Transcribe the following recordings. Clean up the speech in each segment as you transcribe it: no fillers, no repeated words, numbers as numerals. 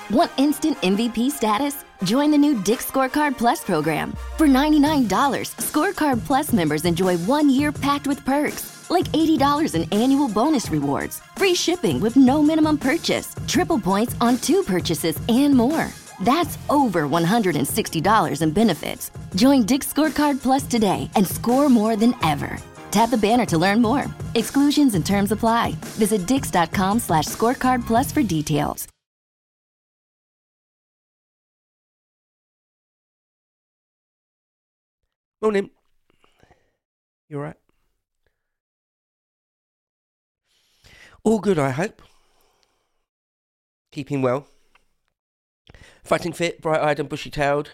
Want instant MVP status? Join the new Dick's Scorecard Plus program. For $99, Scorecard Plus members enjoy 1 year packed with perks, like $80 in annual bonus rewards, free shipping with no minimum purchase, triple points on 2 purchases, and more. That's over $160 in benefits. Join Dick's Scorecard Plus today and score more than ever. Tap the banner to learn more. Exclusions and terms apply. Visit dix.com/scorecard plus for details. Morning. You all right? All good, I hope. Keeping well. Fighting fit, bright-eyed and bushy-tailed.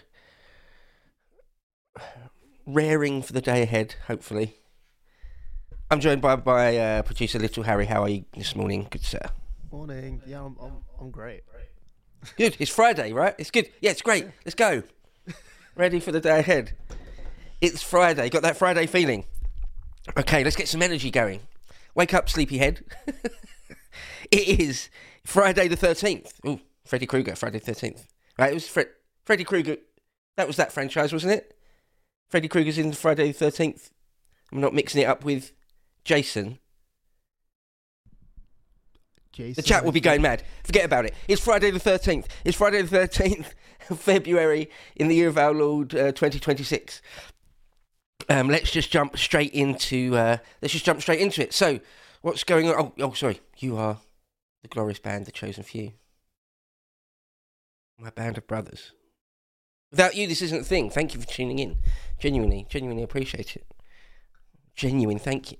Raring for the day ahead, hopefully. I'm joined by producer Little Harry. How are you this morning, good sir? Morning. Yeah, I'm great. Good. It's Friday, right? It's good. Yeah, it's great. Let's go. Ready for the day ahead. It's Friday. Got that Friday feeling? Okay, let's get some energy going. Wake up, sleepyhead. It is Friday the 13th. Oh, Freddy Krueger, Friday the 13th. Right, it was Freddy Krueger. That was that franchise, wasn't it? Freddy Krueger's in Friday the 13th. I'm not mixing it up with Jason. The chat will be going mad. Forget about it. It's Friday the 13th. It's Friday the 13th of February in the year of our Lord 2026. Let's just jump straight into it. So, what's going on? Oh, sorry. You are the glorious band, the chosen few. My band of brothers. Without you, this isn't a thing. Thank you for tuning in. Genuinely appreciate it. Genuine thank you.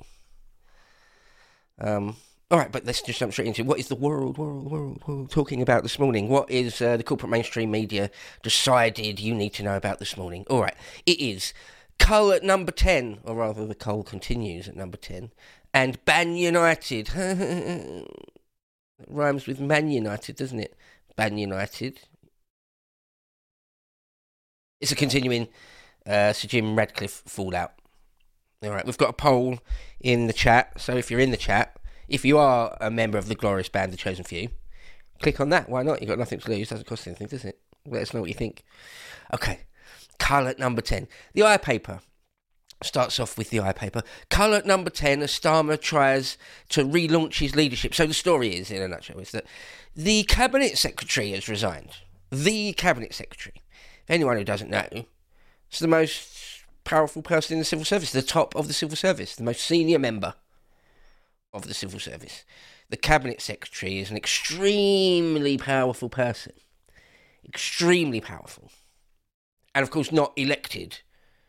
All right, but let's just jump straight into it. What is the world talking about this morning? What is the corporate mainstream media decided you need to know about this morning? All right, it is Cull at number 10, or rather the Cull continues at number 10, and Ban United. It rhymes with Man United, doesn't it? Ban United. It's a continuing Sir Jim Radcliffe fallout. All right, we've got a poll in the chat, so if you're in the chat, if you are a member of the glorious band, The Chosen Few, click on that. Why not? You've got nothing to lose. Doesn't cost anything, does it? Let us know what you think. Okay, Cull at number 10. The eye paper starts off with the eye paper. Cull at number 10, as Starmer tries to relaunch his leadership. So the story is, in a nutshell, is that the Cabinet Secretary has resigned. The Cabinet Secretary. For anyone who doesn't know, it's the most powerful person in the civil service, the top of the civil service, the most senior member of the civil service. The Cabinet Secretary is an extremely powerful person. Extremely powerful. And of course not elected.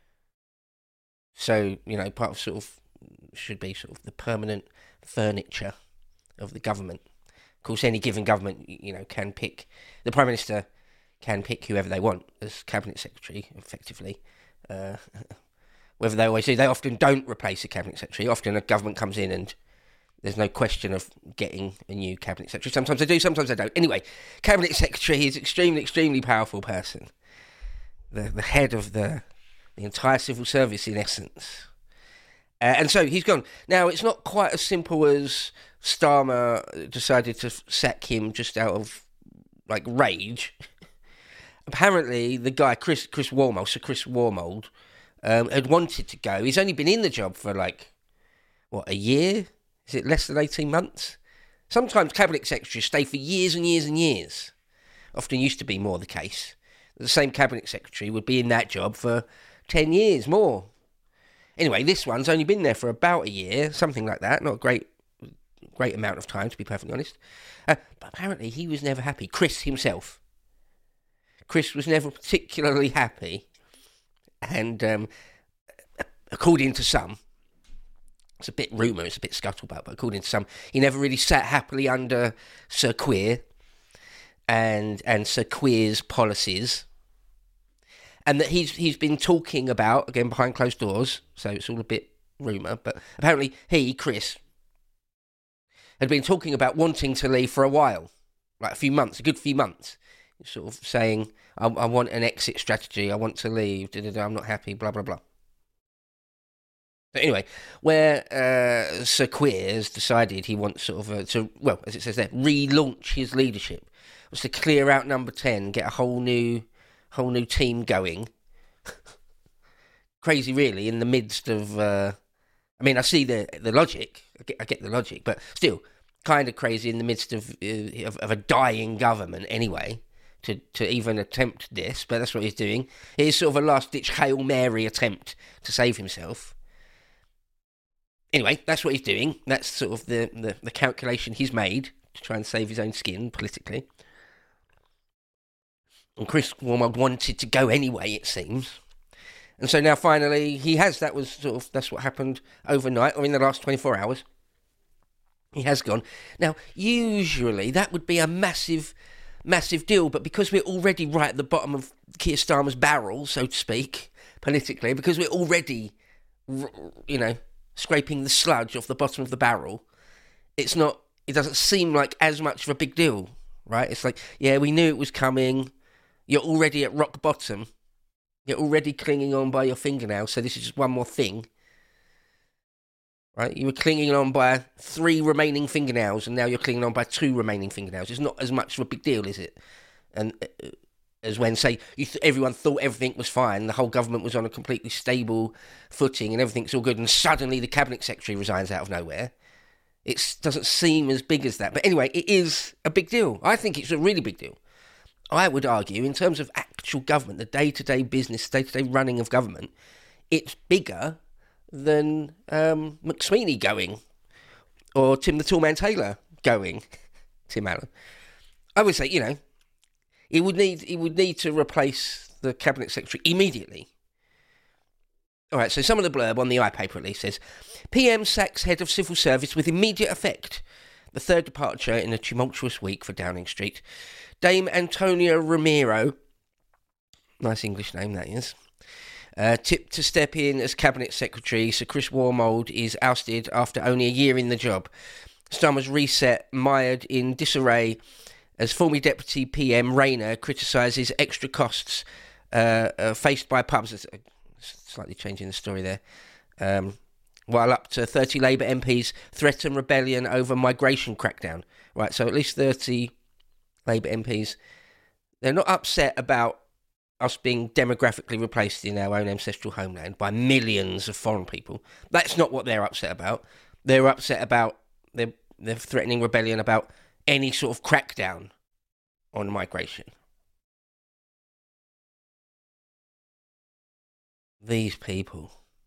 So, part of should be the permanent furniture of the government. Of course, any given government, can pick, the Prime Minister can pick whoever they want as Cabinet Secretary, effectively. Whether they always do, they often don't replace a Cabinet Secretary. Often a government comes in and there's no question of getting a new Cabinet Secretary. Sometimes they do, sometimes they don't. Anyway, Cabinet Secretary is extremely powerful person. The head of the entire civil service, in essence. And so he's gone. Now, it's not quite as simple as Starmer decided to sack him just out of, rage. Apparently, the guy, Chris Wormold, Sir Chris Wormold, had wanted to go. He's only been in the job for, a year? Is it less than 18 months? Sometimes Cabinet Secretaries stay for years and years and years. Often used to be more the case. The same Cabinet Secretary would be in that job for 10 years more. Anyway, this one's only been there for about a year, something like that. Not a great amount of time, to be perfectly honest. But apparently he was never happy. Chris himself. Chris was never particularly happy. And according to some, it's a bit rumour, it's a bit scuttlebutt, but according to some, he never really sat happily under Sir Queer and Sir Queer's policies. And that he's been talking about, again, behind closed doors, so it's all a bit rumour, but apparently he, Chris, had been talking about wanting to leave for a while, a good few months, sort of saying, I want an exit strategy, I want to leave, I'm not happy, blah, blah, blah. But anyway, where Sir Queer has decided he wants as it says there, relaunch his leadership. was to clear out number 10, get a whole new team going. Crazy, really, in the midst of. I mean, I see the logic. I get the logic, but still, kind of crazy in the midst of a dying government. Anyway, to even attempt this, but that's what he's doing. It is sort of a last-ditch Hail Mary attempt to save himself. Anyway, that's what he's doing. That's sort of the calculation he's made to try and save his own skin politically. And Chris Wormald wanted to go anyway, it seems. And so now finally he has. That's what happened overnight, or in the last 24 hours. He has gone. Now, usually that would be a massive deal, but because we're already right at the bottom of Keir Starmer's barrel, so to speak, politically, because we're already, scraping the sludge off the bottom of the barrel, it doesn't seem like as much of a big deal, right? It's like, yeah, we knew it was coming. You're already at rock bottom. You're already clinging on by your fingernails, so this is just one more thing. Right? You were clinging on by 3 remaining fingernails, and now you're clinging on by 2 remaining fingernails. It's not as much of a big deal, is it? And as when, say, everyone thought everything was fine, the whole government was on a completely stable footing, and everything's all good, and suddenly the cabinet secretary resigns out of nowhere. It doesn't seem as big as that. But anyway, it is a big deal. I think it's a really big deal. I would argue, in terms of actual government, the day-to-day business, day-to-day running of government, it's bigger than McSweeney going, or Tim the Toolman Taylor going. Tim Allen. I would say, he would need to replace the cabinet secretary immediately. All right, so some of the blurb on the iPaper at least says, PM sacks head of civil service with immediate effect. The third departure in a tumultuous week for Downing Street. Dame Antonia Romero, nice English name that is, tipped to step in as Cabinet Secretary. Sir Chris Wormald is ousted after only a year in the job. Starmer's reset mired in disarray as former Deputy PM Rayner criticises extra costs faced by pubs. Slightly changing the story there. While up to 30 Labour MPs threaten rebellion over migration crackdown. Right, so at least 30 Labour MPs, they're not upset about us being demographically replaced in our own ancestral homeland by millions of foreign people. That's not what they're upset about. They're upset about, they're threatening rebellion about any sort of crackdown on migration. These people.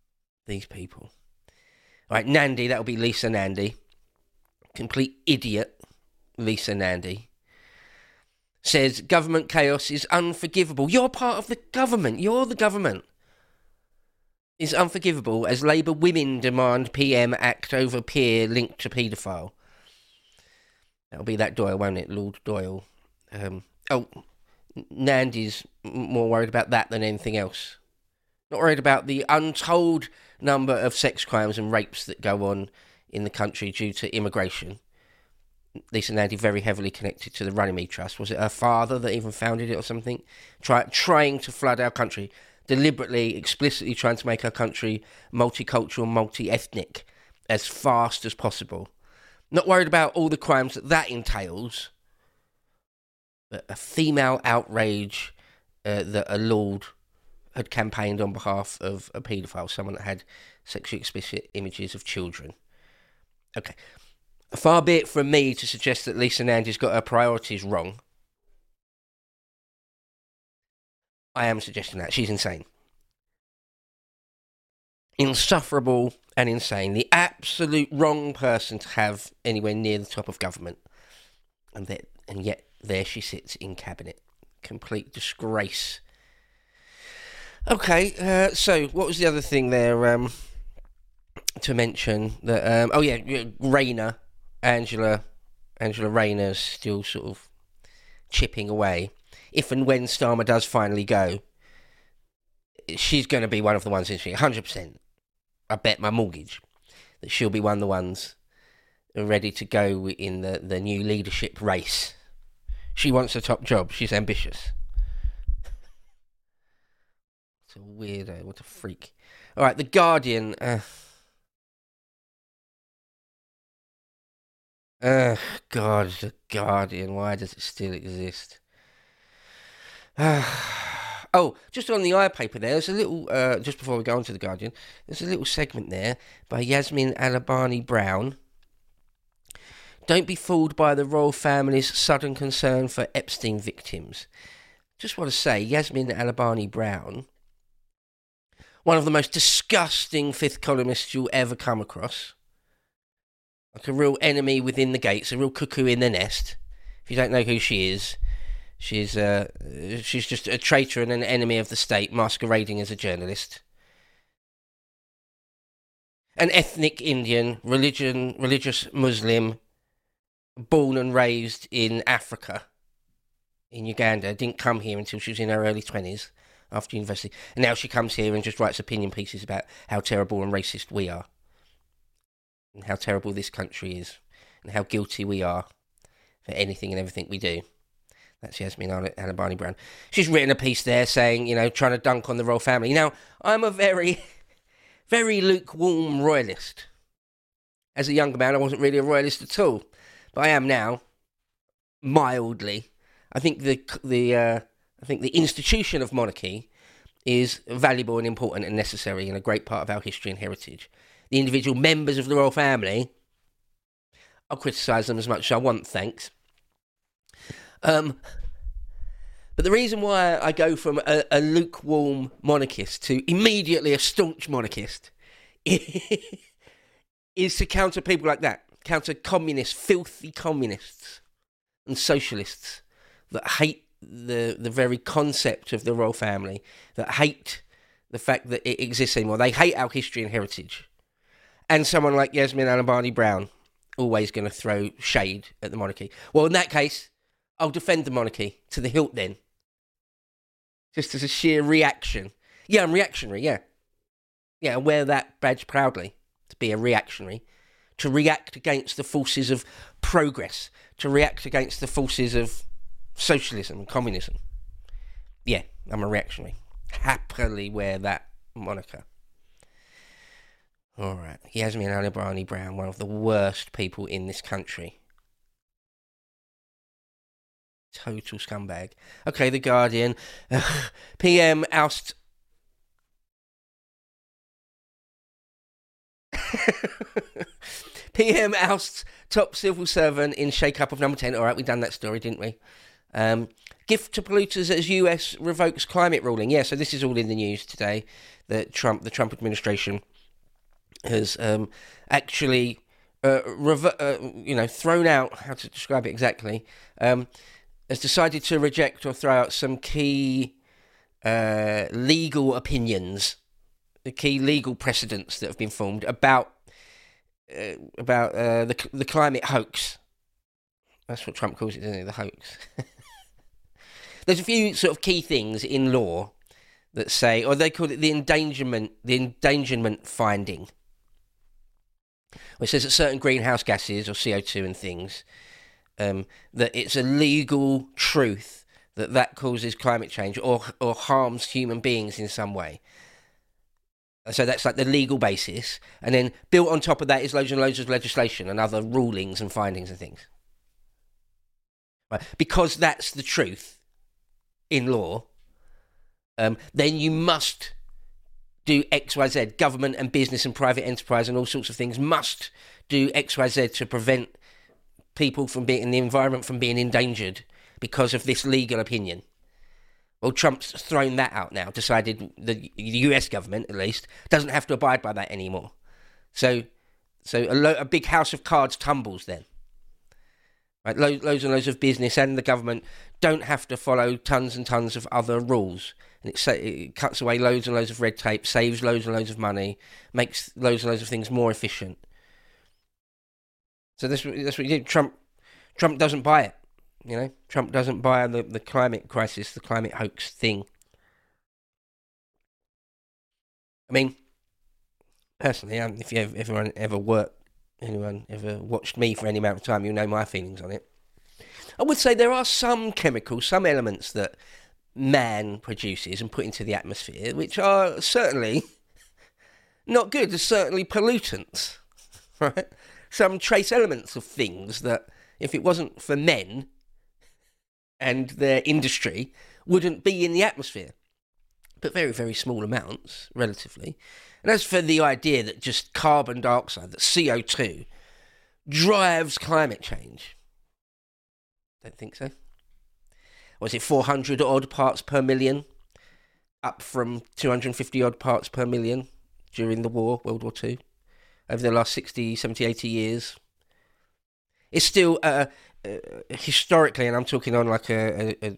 Right, Nandy, that'll be Lisa Nandy. Complete idiot, Lisa Nandy. Says government chaos is unforgivable. You're part of the government. You're the government. Is unforgivable as Labour women demand PM act over peer linked to paedophile. That'll be that Doyle, won't it? Lord Doyle. Nandy's more worried about that than anything else. Not worried about the untold number of sex crimes and rapes that go on in the country due to immigration. Lisa Nandy very heavily connected to the Runnymede Trust. Was it her father that even founded it or something? Trying to flood our country, deliberately, explicitly trying to make our country multicultural, multi-ethnic as fast as possible. Not worried about all the crimes that entails, but a female outrage that a lord had campaigned on behalf of a paedophile, someone that had sexually explicit images of children. Okay. Far be it from me to suggest that Lisa Nandy's got her priorities wrong. I am suggesting that. She's insane. Insufferable and insane. The absolute wrong person to have anywhere near the top of government. And yet there she sits in cabinet. Complete disgrace. Okay, so what was the other thing there to mention? That Rayner. Angela Rayner's still sort of chipping away. If and when Starmer does finally go, she's going to be one of the ones, isn't she? 100%. I bet my mortgage that she'll be one of the ones ready to go in the new leadership race. She wants a top job. She's ambitious. What a weirdo. What a freak. All right, The Guardian... God, The Guardian. Why does it still exist? Oh, just on the iPaper there's a little, just before we go on to The Guardian, there's a little segment there by Yasmin Alabani Brown. Don't be fooled by the royal family's sudden concern for Epstein victims. Just want to say, Yasmin Alabani Brown, one of the most disgusting fifth columnists you'll ever come across. Like a real enemy within the gates, a real cuckoo in the nest. If you don't know who she is, she's just a traitor and an enemy of the state masquerading as a journalist. An ethnic Indian, religious Muslim, born and raised in Africa, in Uganda, didn't come here until she was in her early 20s after university. And now she comes here and just writes opinion pieces about how terrible and racist we are. And how terrible this country is. And how guilty we are for anything and everything we do. That's Yasmin Alabani Brown. She's written a piece there saying, trying to dunk on the royal family. Now, I'm a very, very lukewarm royalist. As a younger man, I wasn't really a royalist at all. But I am now, mildly. I think the institution of monarchy is valuable and important and necessary and a great part of our history and heritage. The individual members of the royal family, I'll criticise them as much as I want, thanks. But the reason why I go from a lukewarm monarchist to immediately a staunch monarchist is to counter people like that. Counter communists, filthy communists and socialists that hate the very concept of the royal family, that hate the fact that it exists anymore. They hate our history and heritage. And someone like Yasmin Alabani Brown, always going to throw shade at the monarchy. Well, in that case, I'll defend the monarchy to the hilt then. Just as a sheer reaction. Yeah, I'm reactionary, yeah. Yeah, I wear that badge proudly, to be a reactionary. To react against the forces of progress. To react against the forces of socialism and communism. Yeah, I'm a reactionary. Happily wear that moniker. Alright, Yasmin Alabani Brown, one of the worst people in this country. Total scumbag. Okay, The Guardian. PM oust... PM ousts top civil servant in shake-up of number 10. Alright, we've done that story, didn't we? Gift to polluters as US revokes climate ruling. Yeah, so this is all in the news today. That the Trump administration has actually thrown out, how to describe it exactly, has decided to reject or throw out some key legal opinions, the key legal precedents that have been formed about the climate hoax. That's what Trump calls it, isn't it? The hoax. There's a few sort of key things in law that say, or they call it the endangerment finding. It says that certain greenhouse gases or CO2 and things, that it's a legal truth that causes climate change or harms human beings in some way. So that's like the legal basis. And then built on top of that is loads and loads of legislation and other rulings and findings and things. Right? Because that's the truth in law, then you must do X, Y, Z. Government and business and private enterprise and all sorts of things must do X, Y, Z to prevent people from being in the environment from being endangered because of this legal opinion. Well, Trump's thrown that out now, decided the US government, at least, doesn't have to abide by that anymore. So a big house of cards tumbles then. Right, loads and loads of business and the government don't have to follow tons and tons of other rules. And it cuts away loads and loads of red tape, saves loads and loads of money, makes loads and loads of things more efficient. So that's what he did. Trump doesn't buy it. Trump doesn't buy the climate crisis, the climate hoax thing. I mean, personally, if anyone ever watched me for any amount of time, you'll know my feelings on it. I would say there are some chemicals, some elements that man produces and put into the atmosphere, which are certainly not good. They're certainly pollutants, right? some trace elements of things that, if it wasn't for men and their industry, wouldn't be in the atmosphere. But very, very small amounts, relatively. And as for the idea that just carbon dioxide, that CO2, drives climate change, don't think so. Was it 400 odd parts per million, up from 250 odd parts per million during the war, World War II, over the last 60, 70, 80 years? It's still, historically, and I'm talking on like a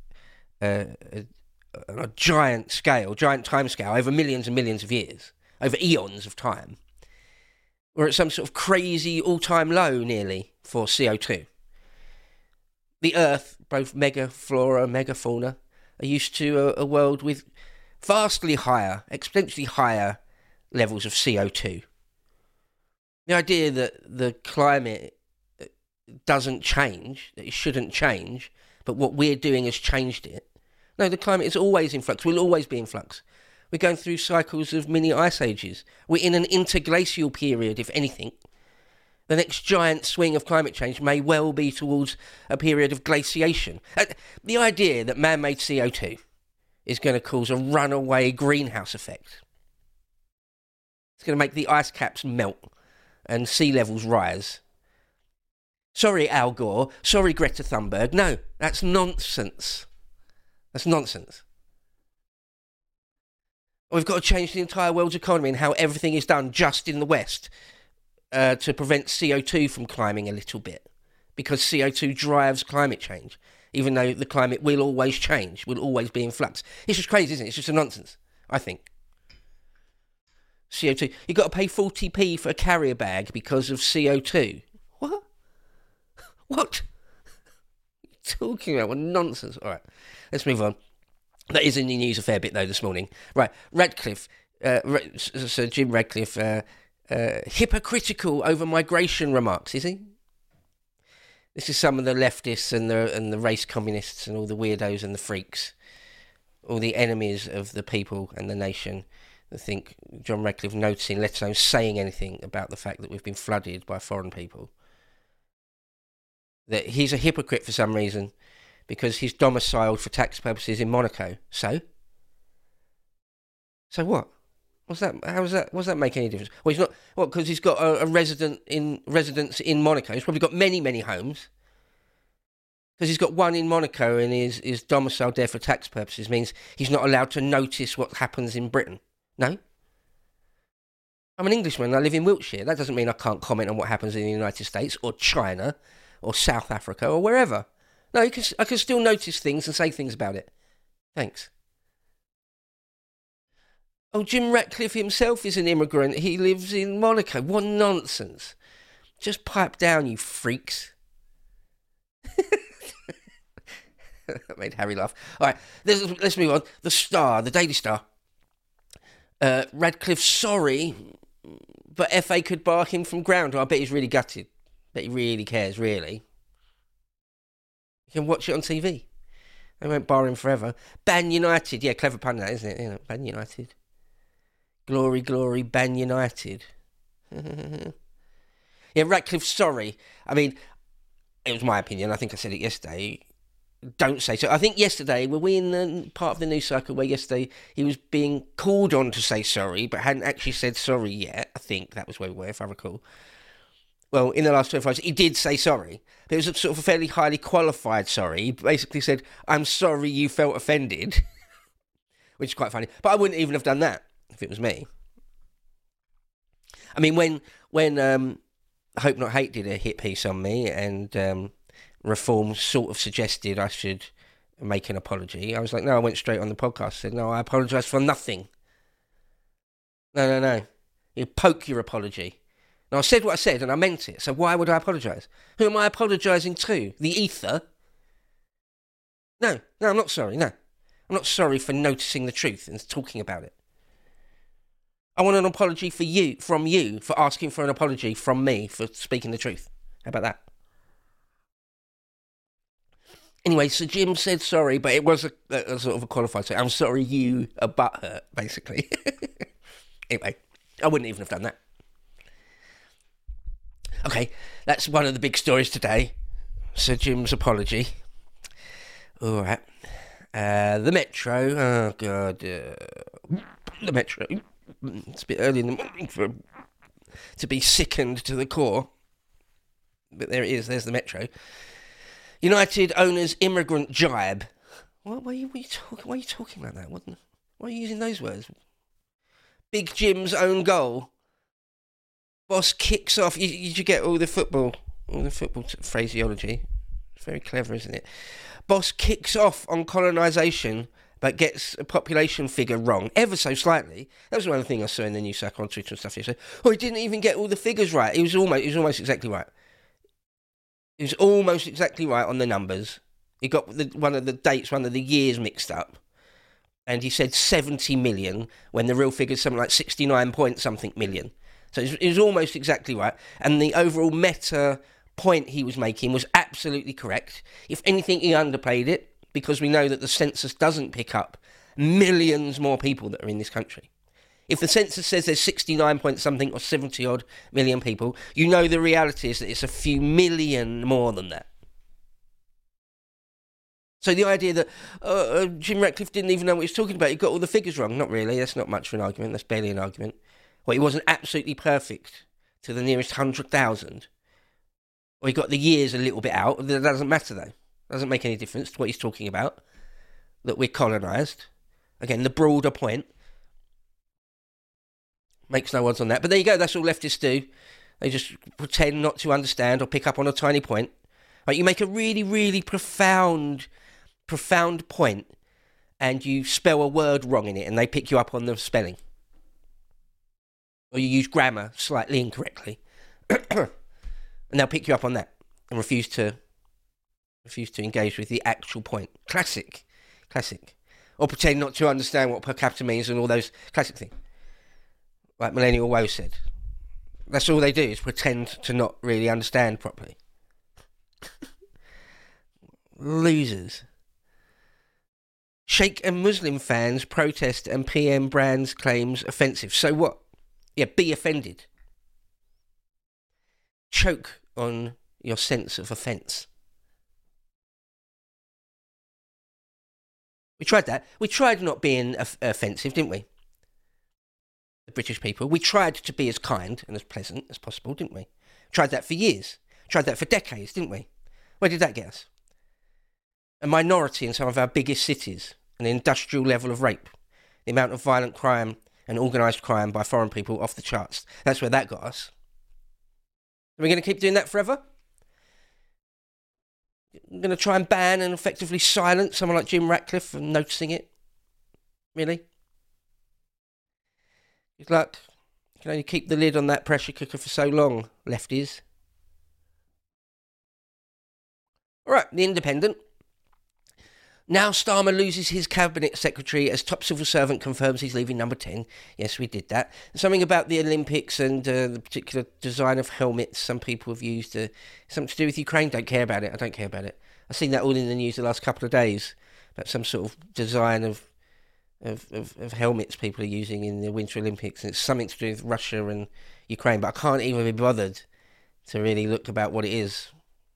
giant scale, giant time scale, over millions and millions of years, over eons of time, we're at some sort of crazy all-time low, nearly, for CO2. The Earth, both megaflora, megafauna, are used to a world with vastly higher, exponentially higher levels of CO2. The idea that the climate doesn't change, that it shouldn't change, but what we're doing has changed it. No, the climate is always in flux, will always be in flux. We're going through cycles of mini ice ages. We're in an interglacial period, if anything. The next giant swing of climate change may well be towards a period of glaciation. The idea that man-made CO2 is going to cause a runaway greenhouse effect. It's going to make the ice caps melt and sea levels rise. Sorry, Al Gore. Sorry, Greta Thunberg. No, that's nonsense. That's nonsense. We've got to change the entire world's economy and how everything is done just in the West to prevent CO2 from climbing a little bit, because CO2 drives climate change, even though the climate will always change, will always be in flux. It's just crazy, isn't it? It's just a nonsense, I think. CO2. You've got to pay 40p for a carrier bag because of CO2. What? What? What are you talking about? What nonsense. All right, let's move on. That is in the news a fair bit, though, this morning. Right, Radcliffe, Sir Jim Radcliffe, hypocritical over migration remarks, is he? This is some of the leftists and the race communists and all the weirdos and the freaks, all the enemies of the people and the nation, that think John Radcliffe noticing, let alone saying anything about the fact that we've been flooded by foreign people. That he's a hypocrite for some reason, because he's domiciled for tax purposes in Monaco. So what? What's that? What does that make any difference? Well, he's not. What? Because he's got a residence in Monaco. He's probably got many homes. Because he's got one in Monaco and is domiciled there for tax purposes means he's not allowed to notice what happens in Britain. No. I'm an Englishman. I live in Wiltshire. That doesn't mean I can't comment on what happens in the United States or China or South Africa or wherever. No, I can still notice things and say things about it. Thanks. Oh, Jim Ratcliffe himself is an immigrant. He lives in Monaco. What nonsense. Just pipe down, you freaks. That made Harry laugh. All right, let's move on. The Star, the Daily Star. Radcliffe sorry, but FA could bar him from ground. I bet he's really gutted. Bet he really cares, really. You can watch it on TV. They won't bar him forever. Ban United. Yeah, clever pun that, isn't it? You know, Ban United. Glory, glory, Ban United. Yeah, Radcliffe, sorry. I mean, it was my opinion. I think I said it yesterday. Don't say so. I think yesterday, were we in the part of the news cycle where yesterday he was being called on to say sorry, but hadn't actually said sorry yet? I think that was where we were, if I recall. Well, in the last 24 hours, he did say sorry. But it was a sort of a fairly highly qualified sorry. He basically said, I'm sorry you felt offended. Which is quite funny. But I wouldn't even have done that if it was me. I mean, when Hope Not Hate did a hit piece on me and Reform sort of suggested I should make an apology, I was like, no, I went straight on the podcast and said, no, I apologise for nothing. No. You poke your apology. Now, I said what I said, and I meant it, so why would I apologise? Who am I apologising to? The ether? No, I'm not sorry, no. I'm not sorry for noticing the truth and talking about it. I want an apology from you, for asking for an apology from me for speaking the truth. How about that? Anyway, so Jim said sorry, but it was a sort of a qualified say. I'm sorry you are butthurt, basically. Anyway, I wouldn't even have done that. Okay, that's one of the big stories today. Sir Jim's apology. All right. The Metro. Oh, God. The Metro. It's a bit early in the morning to be sickened to the core. But there it is. There's the Metro. United owners immigrant jibe. Why are you talking like that? Why are you using those words? Big Jim's own goal. Boss kicks off. You get all the football phraseology. It's very clever, isn't it? Boss kicks off on colonisation, but gets a population figure wrong, ever so slightly. That was one thing I saw in the news cycle on Twitter and stuff yesterday. Oh, he didn't even get all the figures right. He was almost exactly right. He was almost exactly right on the numbers. He got one of the years mixed up. And he said 70 million when the real figure's something like 69 point something million. So it was almost exactly right. And the overall meta point he was making was absolutely correct. If anything, he underplayed it, because we know that the census doesn't pick up millions more people that are in this country. If the census says there's 69 point something or 70 odd million people, you know the reality is that it's a few million more than that. So the idea that Jim Ratcliffe didn't even know what he was talking about, he got all the figures wrong, not really, that's not much of an argument, that's barely an argument. Well, he wasn't absolutely perfect to the nearest 100,000. Or he got the years a little bit out. That doesn't matter, though. Doesn't make any difference to what he's talking about. That we're colonised. Again, the broader point. Makes no odds on that. But there you go, that's all leftists do. They just pretend not to understand or pick up on a tiny point. Like, you make a really, really profound point, and you spell a word wrong in it, and they pick you up on the spelling. Or you use grammar slightly incorrectly. And they'll pick you up on that and refuse to engage with the actual point. Classic. Or pretend not to understand what per capita means and all those classic things. Like Millennial Woe said. That's all they do, is pretend to not really understand properly. Losers. Sheikh and Muslim fans protest and PM Brand's claims offensive. So what? Yeah, be offended. Choke on your sense of offence. We tried that. We tried not being offensive, didn't we? The British people. We tried to be as kind and as pleasant as possible, didn't we? Tried that for years. Tried that for decades, didn't we? Where did that get us? A minority in some of our biggest cities. An industrial level of rape. The amount of violent crime and organised crime by foreign people off the charts. That's where that got us. Are we going to keep doing that forever? We're going to try and ban and effectively silence someone like Jim Ratcliffe from noticing it? Really? Good luck. You can only keep the lid on that pressure cooker for so long, lefties. All right, The Independent. Now Starmer loses his cabinet secretary as top civil servant confirms he's leaving Number 10. Yes, we did that. Something about the Olympics and the particular design of helmets some people have used. Something to do with Ukraine. Don't care about it. I don't care about it. I've seen that all in the news the last couple of days. About some sort of design of helmets people are using in the Winter Olympics. And it's something to do with Russia and Ukraine. But I can't even be bothered to really look about what it is.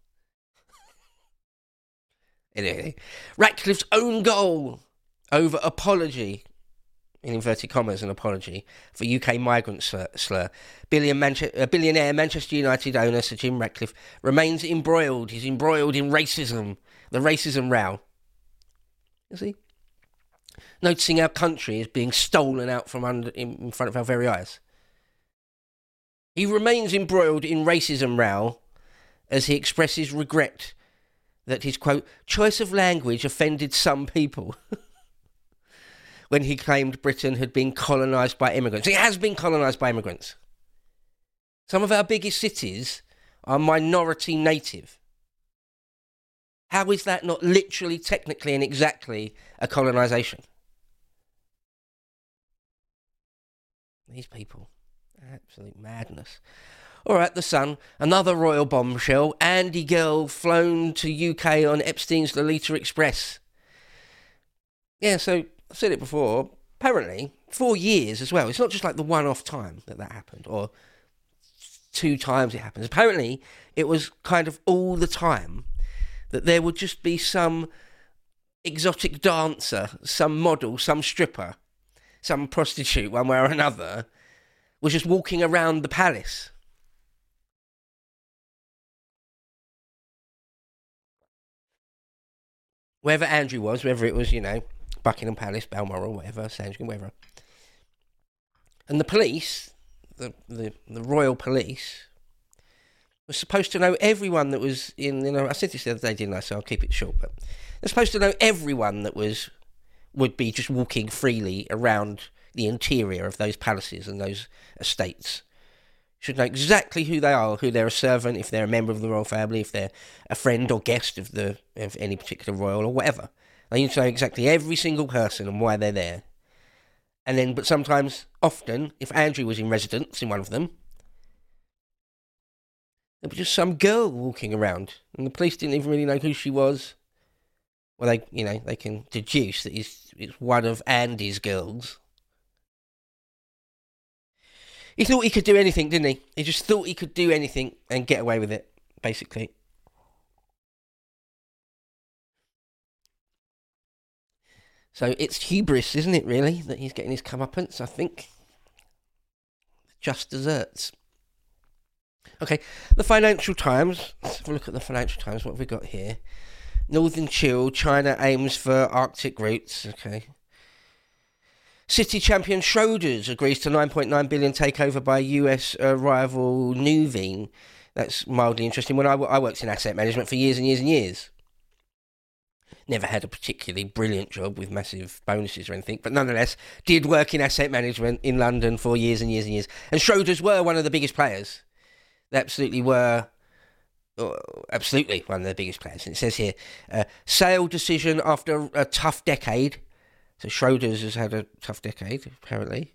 Anyway, Ratcliffe's own goal over apology, in inverted commas, an apology, for UK migrant slur. Billionaire Manchester United owner Sir Jim Ratcliffe remains embroiled. He's embroiled in racism, the racism row. You see? Noticing our country is being stolen out from in front of our very eyes. He remains embroiled in racism row as he expresses regret that his, quote, choice of language offended some people when he claimed Britain had been colonised by immigrants. It has been colonised by immigrants. Some of our biggest cities are minority native. How is that not literally, technically and exactly a colonisation? These people. Absolute madness. All right, The Sun. Another royal bombshell. Andy girl flown to UK on Epstein's Lolita Express. Yeah, so I've said it before. Apparently, 4 years as well. It's not just like the one-off time that happened, or 2 times it happens. Apparently, it was kind of all the time that there would just be some exotic dancer, some model, some stripper, some prostitute, one way or another, was just walking around the palace. Wherever Andrew was, whether it was, Buckingham Palace, Balmoral, whatever, Sandringham, whatever. And the police, the royal police, was supposed to know everyone that was in, I said this the other day, didn't I? So I'll keep it short, but they're supposed to know everyone that would be just walking freely around the interior of those palaces and those estates. Should know exactly who they are, who they're a servant, if they're a member of the royal family, if they're a friend or guest of any particular royal or whatever. They need to know exactly every single person and why they're there. And then, but sometimes, often, if Andrew was in residence in one of them, there was just some girl walking around, and the police didn't even really know who she was. Well, they can deduce that it's one of Andy's girls. He thought he could do anything, didn't he? He just thought he could do anything and get away with it, basically. So it's hubris, isn't it, really, that he's getting his comeuppance, I think. Just desserts. Okay, the Financial Times. Let's have a look at the Financial Times. What have we got here? Northern Chill, China aims for Arctic routes. Okay. City champion Schroders agrees to 9.9 billion takeover by US rival Nuveen. That's mildly interesting. When I worked in asset management for years and years and years. Never had a particularly brilliant job with massive bonuses or anything, but nonetheless, did work in asset management in London for years and years and years. And Schroders were one of the biggest players. They absolutely were, absolutely one of the biggest players. And it says here, sale decision after a tough decade. So Schroders has had a tough decade, apparently.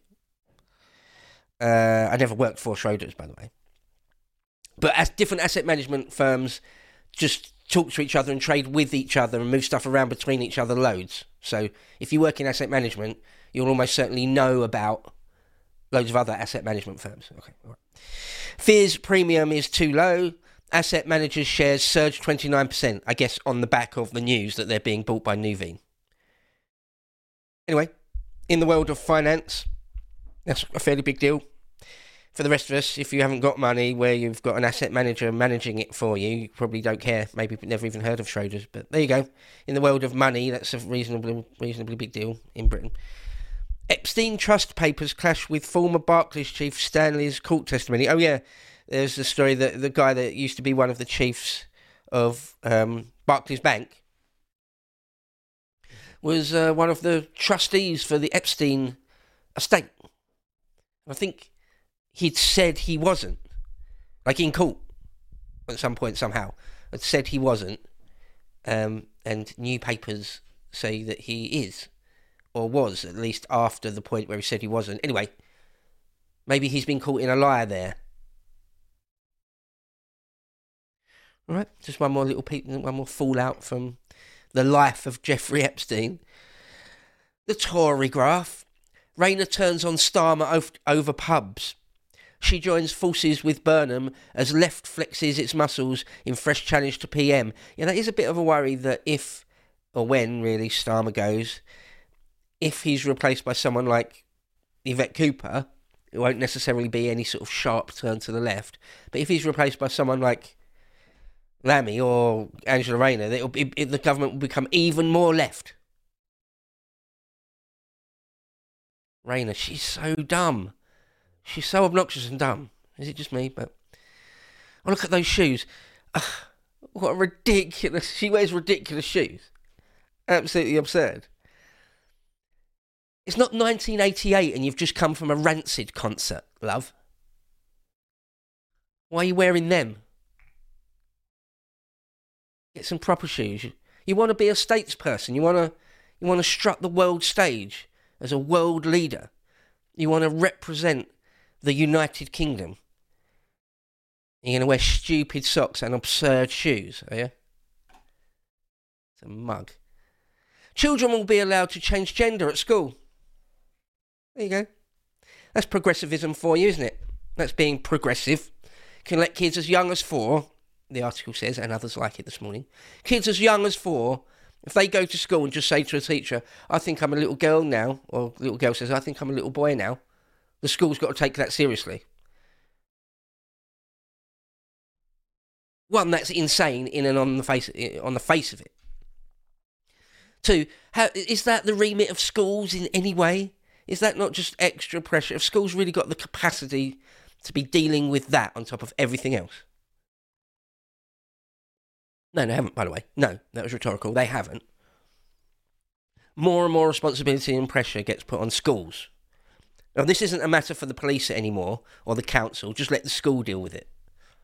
I never worked for Schroders, by the way. But as different asset management firms just talk to each other and trade with each other and move stuff around between each other loads. So if you work in asset management, you'll almost certainly know about loads of other asset management firms. Okay, all right. Fears premium is too low. Asset managers' shares surged 29%, I guess on the back of the news that they're being bought by Nuveen. Anyway, in the world of finance, that's a fairly big deal. For the rest of us, if you haven't got money where you've got an asset manager managing it for you, you probably don't care. Maybe never even heard of Schroders. But there you go. In the world of money, that's a reasonably big deal in Britain. Epstein trust papers clash with former Barclays chief Stanley's court testimony. Oh, yeah. There's the story that the guy that used to be one of the chiefs of Barclays Bank was one of the trustees for the Epstein estate. I think he'd said he wasn't, like in court at some point somehow, had said he wasn't, and new papers say that he is, or was, at least after the point where he said he wasn't. Anyway, maybe he's been caught in a lie there. All right, just one more fallout from the life of Jeffrey Epstein. The Tory graph. Rayner turns on Starmer over pubs. She joins forces with Burnham as Left flexes its muscles in fresh challenge to PM. Yeah, that is a bit of a worry that if, or when really, Starmer goes, if he's replaced by someone like Yvette Cooper, it won't necessarily be any sort of sharp turn to the left. But if he's replaced by someone like Lammy or Angela Rayner, the government will become even more left. Rayner, she's so dumb. She's so obnoxious and dumb. Is it just me? But oh, look at those shoes. What a ridiculous... She wears ridiculous shoes. Absolutely absurd. It's not 1988 and you've just come from a Rancid concert, love. Why are you wearing them? Get some proper shoes. You want to be a statesperson. You want to strut the world stage as a world leader. You want to represent the United Kingdom. You're going to wear stupid socks and absurd shoes, are you? It's a mug. Children will be allowed to change gender at school. There you go. That's progressivism for you, isn't it? That's being progressive. can let kids as young as 4, the article says, and others like it this morning, kids as young as 4, if they go to school and just say to a teacher, I think I'm a little girl now, or the little girl says, I think I'm a little boy now, the school's got to take that seriously. One, that's insane in and on the face of it. 2, is that the remit of schools in any way? Is that not just extra pressure? Have schools really got the capacity to be dealing with that on top of everything else? No, they haven't, by the way. No, that was rhetorical. They haven't. More and more responsibility and pressure gets put on schools. Now, this isn't a matter for the police anymore, or the council. Just let the school deal with it.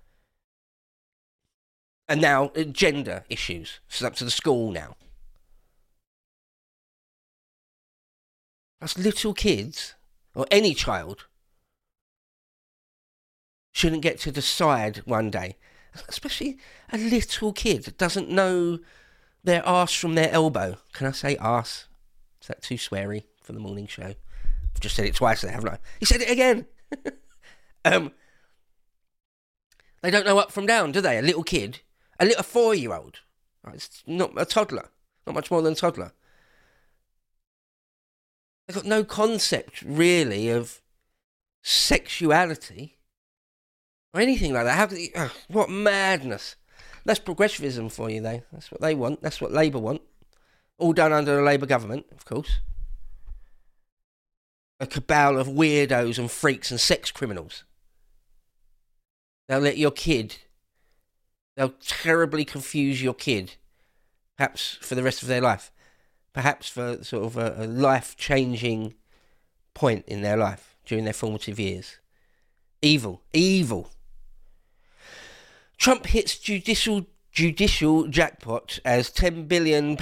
And now, gender issues. It's up to the school now. Us little kids, or any child, shouldn't get to decide one day. Especially a little kid that doesn't know their arse from their elbow. Can I say arse? Is that too sweary for the morning show? I've just said it twice there, haven't I? He said it again. They don't know up from down, do they? A little kid. A little 4-year-old. Right, it's not a toddler. Not much more than a toddler. They've got no concept, really, of sexuality or anything like that. What madness. That's progressivism for you, though. That's what they want. That's what Labour want. All done under a Labour government, of course. A cabal of weirdos and freaks and sex criminals. They'll let your kid... They'll terribly confuse your kid, perhaps for the rest of their life. Perhaps for sort of a life-changing point in their life during their formative years. Evil. Trump hits judicial jackpot as $10 billion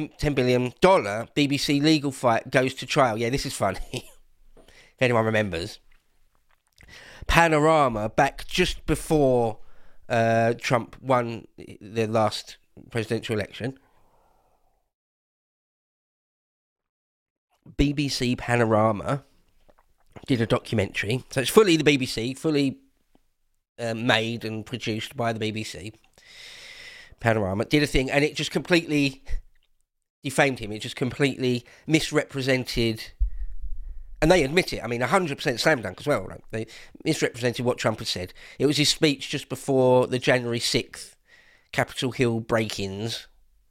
BBC legal fight goes to trial. Yeah, this is funny. If anyone remembers. Panorama, back just before Trump won the last presidential election. BBC Panorama did a documentary. So it's fully the BBC, fully made and produced by the BBC. Panorama did a thing, and it just completely defamed him. It just completely misrepresented, and they admit it. I mean, 100% slam dunk as well. Right? They misrepresented what Trump had said. It was his speech just before the January 6th Capitol Hill break-ins.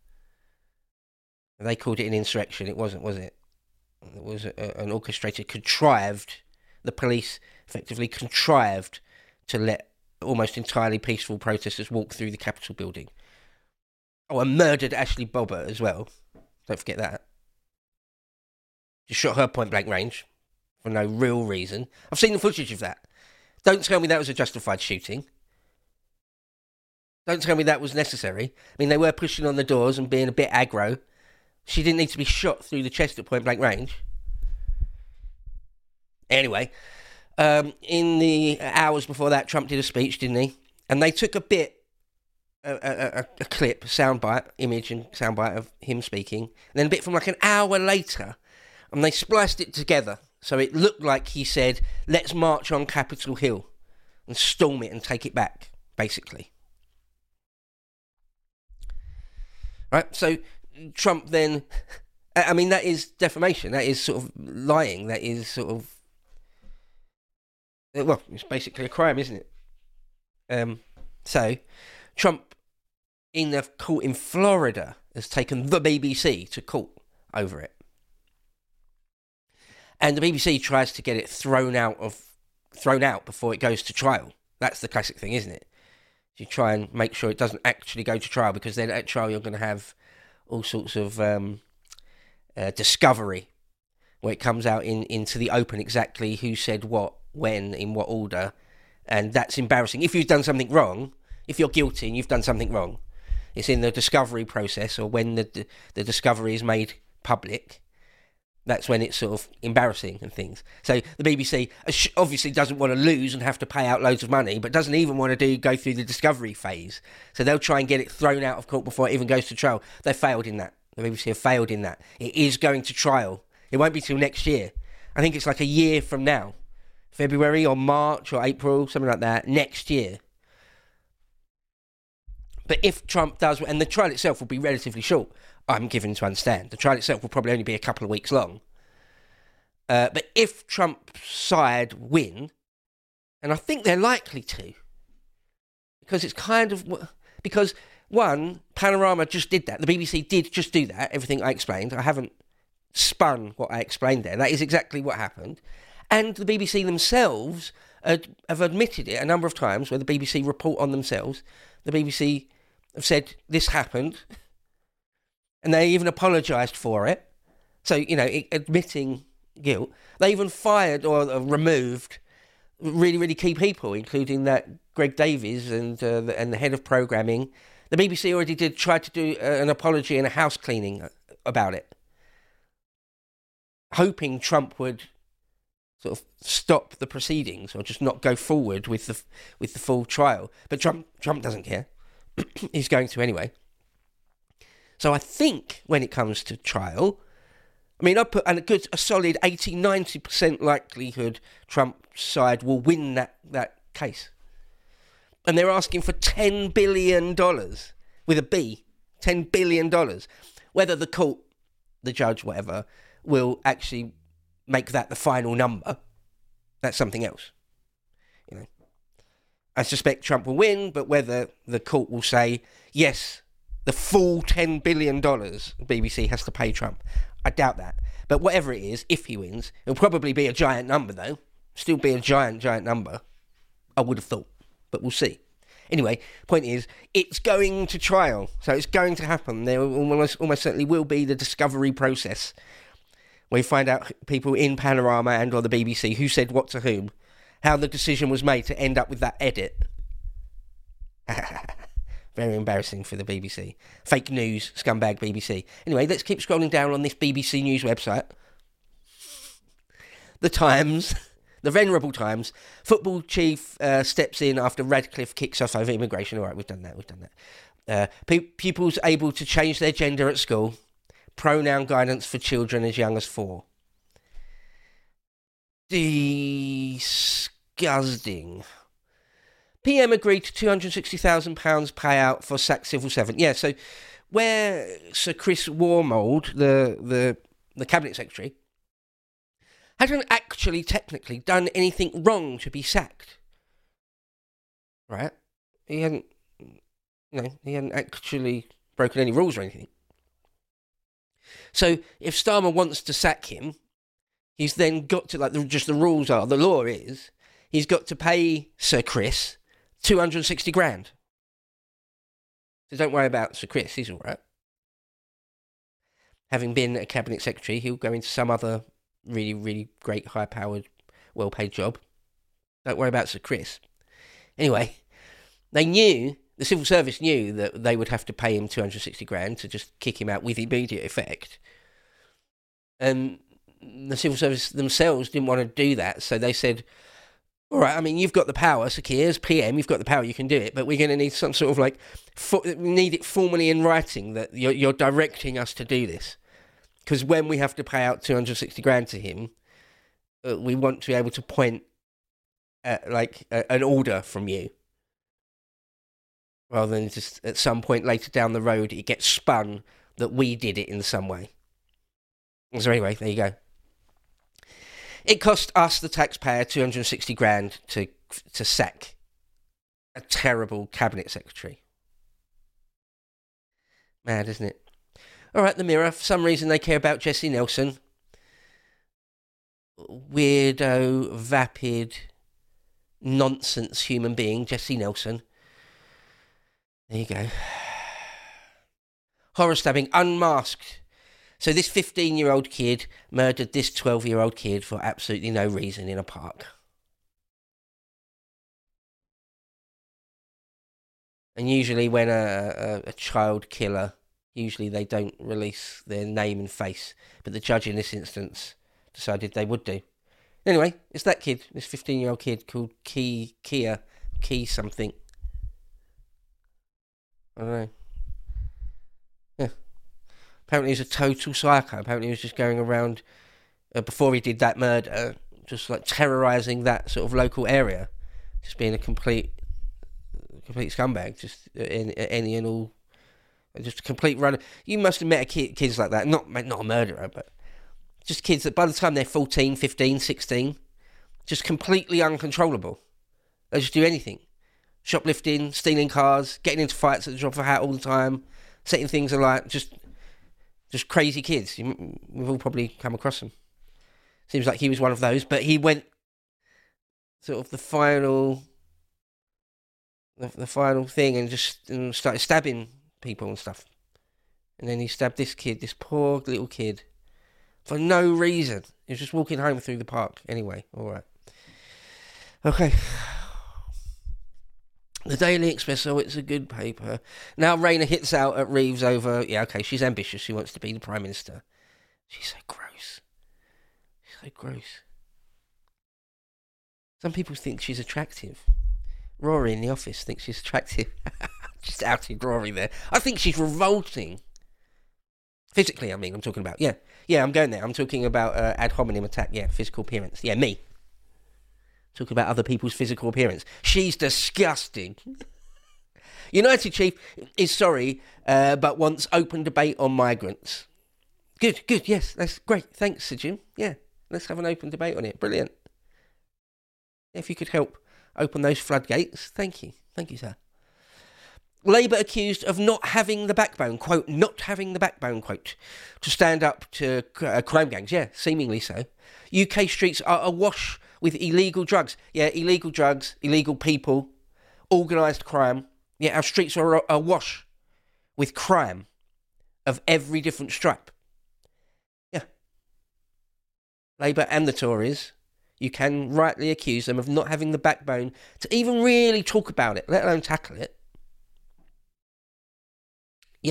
They called it an insurrection. It wasn't, was it? It was an orchestrated, contrived. The police effectively contrived to let almost entirely peaceful protesters walk through the Capitol building. Oh, and murdered Ashley Bobbert as well. Don't forget that. Just shot her point blank range for no real reason. I've seen the footage of that. Don't tell me that was a justified shooting. Don't tell me that was necessary. I mean, they were pushing on the doors and being a bit aggro. She didn't need to be shot through the chest at point blank range. Anyway, in the hours before that, Trump did a speech, didn't he? And they took a bit, a clip, a soundbite, image and soundbite of him speaking, and then a bit from like an hour later, and they spliced it together. So it looked like he said, let's march on Capitol Hill and storm it and take it back, basically. Right, so Trump then, I mean, that is defamation. That is sort of lying. That is sort of, well, it's basically a crime, isn't it? So Trump, in the court in Florida, has taken the BBC to court over it. And the BBC tries to get it thrown out before it goes to trial. That's the classic thing, isn't it? You try and make sure it doesn't actually go to trial, because then at trial you're going to have all sorts of discovery, where it comes out into the open exactly who said what, when, in what order, and that's embarrassing. If you've done something wrong, if you're guilty and you've done something wrong, it's in the discovery process, or when the discovery is made public. That's when it's sort of embarrassing and things. So the BBC obviously doesn't want to lose and have to pay out loads of money, but doesn't even want to go through the discovery phase. So they'll try and get it thrown out of court before it even goes to trial. They failed in that. The BBC have failed in that. It is going to trial. It won't be till next year. I think it's like a year from now. February or March or April, something like that, next year. But if Trump does, and the trial itself will be relatively short, I'm given to understand. The trial itself will probably only be a couple of weeks long. But if Trump's side win, and I think they're likely to, because it's kind of... Because, one, Panorama just did that. The BBC did just do that, everything I explained. I haven't spun what I explained there. That is exactly what happened. And the BBC themselves have admitted it a number of times, where the BBC report on themselves. The BBC have said this happened, and they even apologised for it. So, admitting guilt. They even fired or removed really, really key people, including that Greg Davies and the head of programming. The BBC already tried to do an apology and a house cleaning about it, hoping Trump would sort of stop the proceedings or just not go forward with the full trial. But Trump doesn't care. He's going to anyway. So I think when it comes to trial, I mean, I put a solid 80-90% likelihood Trump's side will win that case. And they're asking for $10 billion, with a B, $10 billion. Whether the court, the judge, whatever, will actually make that the final number, that's something else. I suspect Trump will win, but whether the court will say, yes, the full $10 billion BBC has to pay Trump, I doubt that. But whatever it is, if he wins, it'll probably be a giant number, though. Still be a giant number, I would have thought. But we'll see. Anyway, point is, it's going to trial. So it's going to happen. There almost certainly will be the discovery process, where you find out people in Panorama and or the BBC who said what to whom, how the decision was made to end up with that edit. Very embarrassing for the BBC. Fake news, scumbag BBC. Anyway, let's keep scrolling down on this BBC News website. The Times, the venerable Times. Football chief steps in after Radcliffe kicks off over immigration. All right, we've done that. Pupils able to change their gender at school. Pronoun guidance for children as young as 4. Disgusting. PM agreed to £260,000 payout for sacked civil servant. Yeah, so where Sir Chris Warmold, the cabinet secretary, hadn't actually technically done anything wrong to be sacked, right? He hadn't actually broken any rules or anything. So if Starmer wants to sack him, he's then got to, the rules are, the law is, he's got to pay Sir Chris $260,000. So don't worry about Sir Chris, he's all right. Having been a cabinet secretary, he'll go into some other really, really great, high-powered, well-paid job. Don't worry about Sir Chris. Anyway, the civil service knew that they would have to pay him $260,000 to just kick him out with immediate effect. And the civil service themselves didn't want to do that, so they said, all right, I mean, you've got the power, Sir Keir, as PM, you've got the power, you can do it, but we're going to need some sort of we need it formally in writing that you're directing us to do this. Because when we have to pay out $260,000 to him, we want to be able to point at, an order from you. Rather than just at some point later down the road, it gets spun that we did it in some way. So anyway, there you go. It cost us, the taxpayer, $260,000 to sack a terrible cabinet secretary. Mad, isn't it? All right, the Mirror. For some reason, they care about Jessie Nelson. Weirdo, vapid, nonsense human being, Jessie Nelson. There you go. Horror stabbing, unmasked. So this 15-year-old kid murdered this 12-year-old kid for absolutely no reason in a park. And usually when a child killer, usually they don't release their name and face. But the judge in this instance decided they would do. Anyway, it's that kid, this 15-year-old kid called Key something. I don't know. Yeah. Apparently he was a total psycho. Apparently he was just going around, before he did that murder, just terrorising that sort of local area. Just being a complete complete scumbag, just any and all, just a complete runner. You must have met kids like that, not a murderer, but just kids that by the time they're 14, 15, 16, just completely uncontrollable. They just do anything. Shoplifting, stealing cars, getting into fights at the drop of a hat all the time, setting things alight, just crazy kids. We've all probably come across them. Seems like he was one of those, but he went sort of the final thing and just started stabbing people and stuff. And then he stabbed this kid, this poor little kid, for no reason. He was just walking home through the park. Anyway, all right. Okay. The Daily Express, oh, it's a good paper. Now Rayner hits out at Reeves over, yeah, okay, she's ambitious. She wants to be the Prime Minister. She's so gross. So gross. Some people think she's attractive. Rory in the office thinks she's attractive. Just outed Rory there. I think she's revolting. Physically, I mean, I'm talking about. Yeah, I'm going there. I'm talking about ad hominem attack. Yeah, physical appearance. Yeah, me. Talking about other people's physical appearance. She's disgusting. United Chief is sorry, but wants open debate on migrants. Good, yes, that's great. Thanks, Sir Jim. Yeah. Let's have an open debate on it. Brilliant. If you could help open those floodgates, thank you. Thank you, sir. Labour accused of not having the backbone, quote, not having the backbone, quote, to stand up to crime gangs. Yeah, seemingly so. UK streets are awash with illegal drugs. Yeah, illegal drugs, illegal people, organised crime. Yeah, our streets are awash with crime of every different stripe. Labour and the Tories, you can rightly accuse them of not having the backbone to even really talk about it, let alone tackle it. Yeah.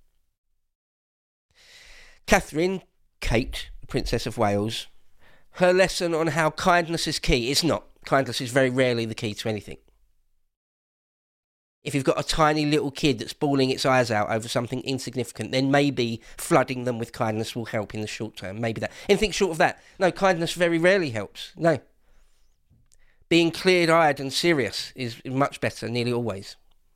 Kate, Princess of Wales, her lesson on how kindness is key. It's not. Kindness is very rarely the key to anything. If you've got a tiny little kid that's bawling its eyes out over something insignificant, then maybe flooding them with kindness will help in the short term. Maybe that. Anything short of that. No, kindness very rarely helps. No. Being clear-eyed and serious is much better, nearly always.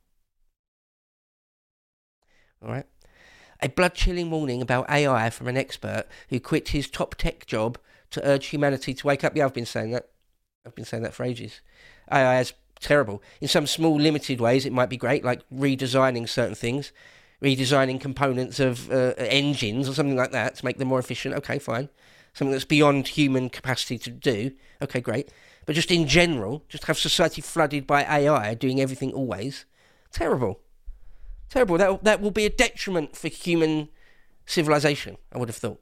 All right. A blood-chilling warning about AI from an expert who quit his top tech job to urge humanity to wake up. Yeah, I've been saying that for ages. AI is terrible. In some small, limited ways, it might be great, like redesigning certain things, redesigning components of engines or something like that to make them more efficient. Okay, fine. Something that's beyond human capacity to do. Okay, great. But just in general, just have society flooded by AI doing everything always. Terrible. That will be a detriment for human civilization, I would have thought.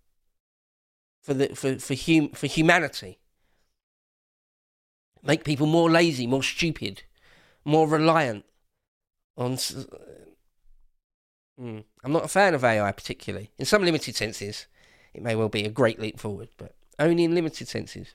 For humanity. Make people more lazy, more stupid, more reliant on... I'm not a fan of AI particularly. In some limited senses, it may well be a great leap forward, but only in limited senses.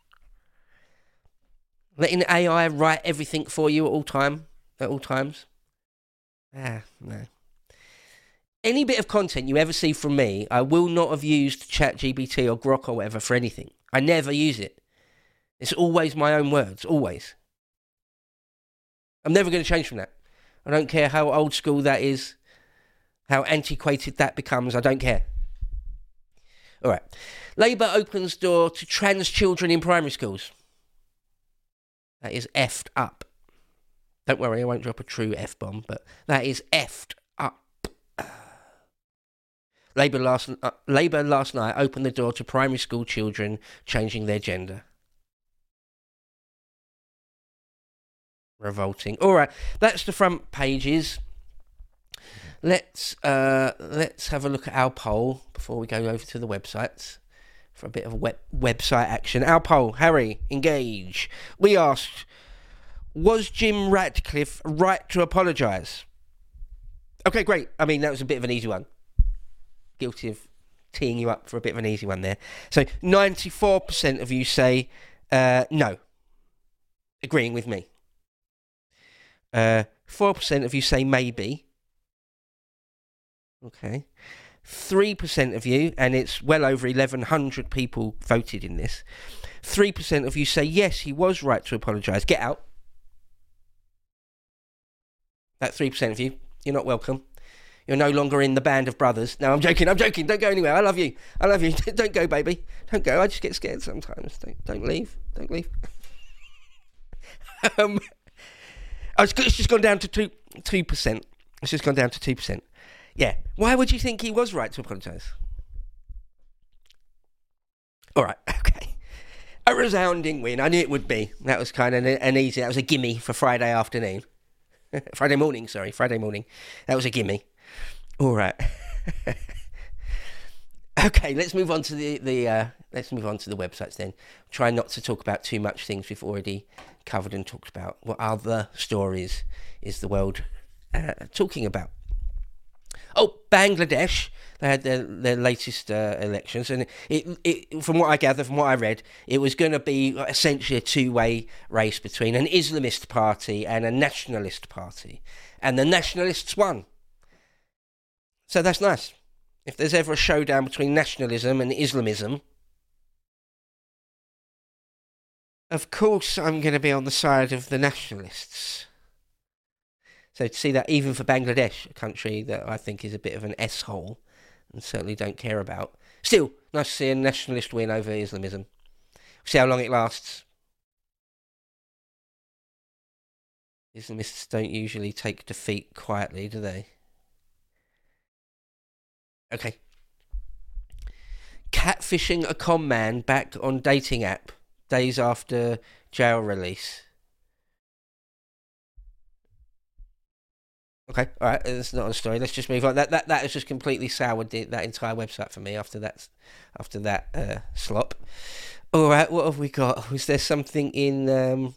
Letting AI write everything for you at all times. No. Any bit of content you ever see from me, I will not have used ChatGPT or Grok or whatever for anything. I never use it. It's always my own words, always. I'm never going to change from that. I don't care how old school that is, how antiquated that becomes, I don't care. All right. Labour opens door to trans children in primary schools. That is effed up. Don't worry, I won't drop a true F-bomb, but that is effed up. Labour last night opened the door to primary school children changing their gender. Revolting. All right, that's the front pages. Let's have a look at our poll before we go over to the websites for a bit of website action. Our poll, Harry, engage. We asked, was Jim Ratcliffe right to apologise? Okay, great. I mean, that was a bit of an easy one. Guilty of teeing you up for a bit of an easy one there. So 94% of you say no, agreeing with me. 4% of you say maybe. Okay. 3% of you, and it's well over 1,100 people voted in this, 3% of you say yes, he was right to apologise. Get out. That 3% of you, you're not welcome. You're no longer in the band of brothers. No, I'm joking. Don't go anywhere. I love you. Don't go, baby. Don't go. I just get scared sometimes. Don't leave. Don't leave. It's just gone down to 2%. It's just gone down to 2%. Yeah. Why would you think he was right to apologise? All right. Okay. A resounding win. I knew it would be. That was kind of that was a gimme for Friday afternoon. Friday morning. That was a gimme. All right. Okay, let's move on to the websites then. Try not to talk about too much things we've already covered and talked about. What other stories is the world talking about? Oh, Bangladesh. They had their latest elections, and it from what I gather, from what I read, it was going to be essentially a two-way race between an Islamist party and a nationalist party, and the nationalists won. So that's nice. If there's ever a showdown between nationalism and Islamism, of course I'm going to be on the side of the nationalists. So to see that even for Bangladesh, a country that I think is a bit of an S-hole and certainly don't care about, still nice to see a nationalist win over Islamism. See how long it lasts. Islamists don't usually take defeat quietly, do they? Okay. Catfishing a con man back on dating app days after jail release. Okay, all right, it's not a story. Let's just move on. That has just completely soured that entire website for me after that slop. All right, what have we got? Was there something in?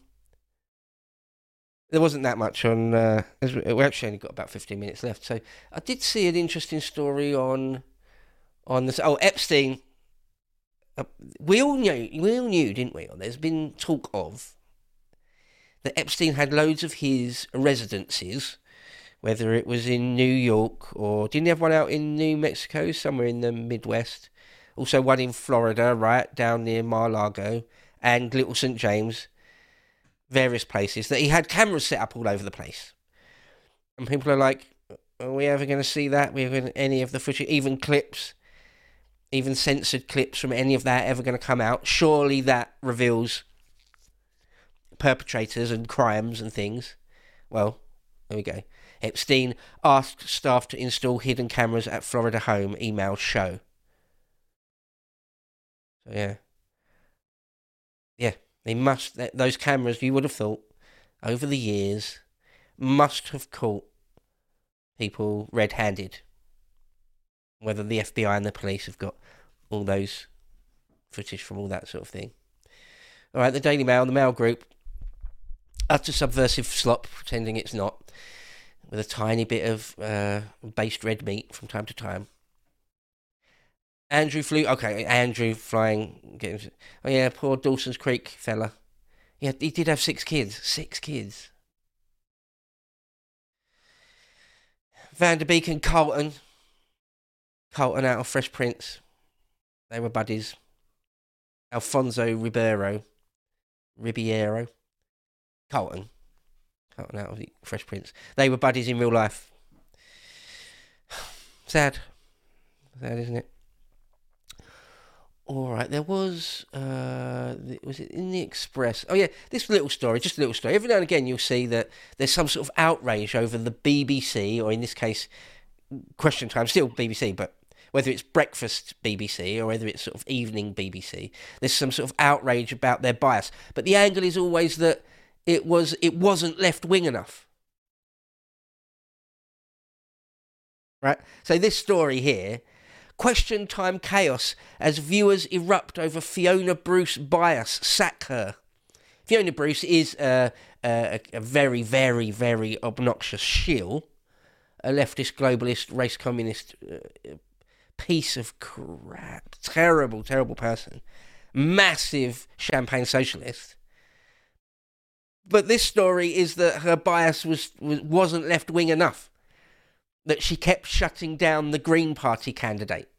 There wasn't that much on. We actually only got about 15 minutes left. So I did see an interesting story on this. Oh, Epstein. We all knew, didn't we? There's been talk of that Epstein had loads of his residences, whether it was in New York or didn't he have one out in New Mexico, somewhere in the Midwest? Also one in Florida, right down near Mar-a-Lago, and Little St. James, various places, that he had cameras set up all over the place. And people are like, are we ever going to see that? We're going any of the footage, even clips, even censored clips from any of that ever going to come out? Surely that reveals perpetrators and crimes and things. Well, there we go. Epstein asked staff to install hidden cameras at Florida home, emails show. So yeah, they must. Those cameras, you would have thought, over the years, must have caught people red-handed. Whether the FBI and the police have got all those footage from all that sort of thing. All right, the Daily Mail, the Mail Group, utter subversive slop, pretending it's not, with a tiny bit of based red meat from time to time. Andrew flying. Oh yeah, poor Dawson's Creek fella. Yeah, he did have 6 kids. 6 kids. Van der Beek and Carlton. Carlton out of Fresh Prince. They were buddies. Alfonso Ribeiro. Carlton out of the Fresh Prince. They were buddies in real life. Sad, isn't it? All right, there was it in the Express? Oh yeah, just a little story. Every now and again you'll see that there's some sort of outrage over the BBC, or in this case, Question Time, still BBC, but whether it's breakfast BBC or whether it's sort of evening BBC, there's some sort of outrage about their bias. But the angle is always that it wasn't left-wing enough. Right? So this story here, Question Time chaos as viewers erupt over Fiona Bruce bias, sack her. Fiona Bruce is a very, very, very obnoxious shill, a leftist, globalist, race communist piece of crap, terrible person, massive champagne socialist. But this story is that her bias wasn't left-wing enough, that she kept shutting down the Green Party candidate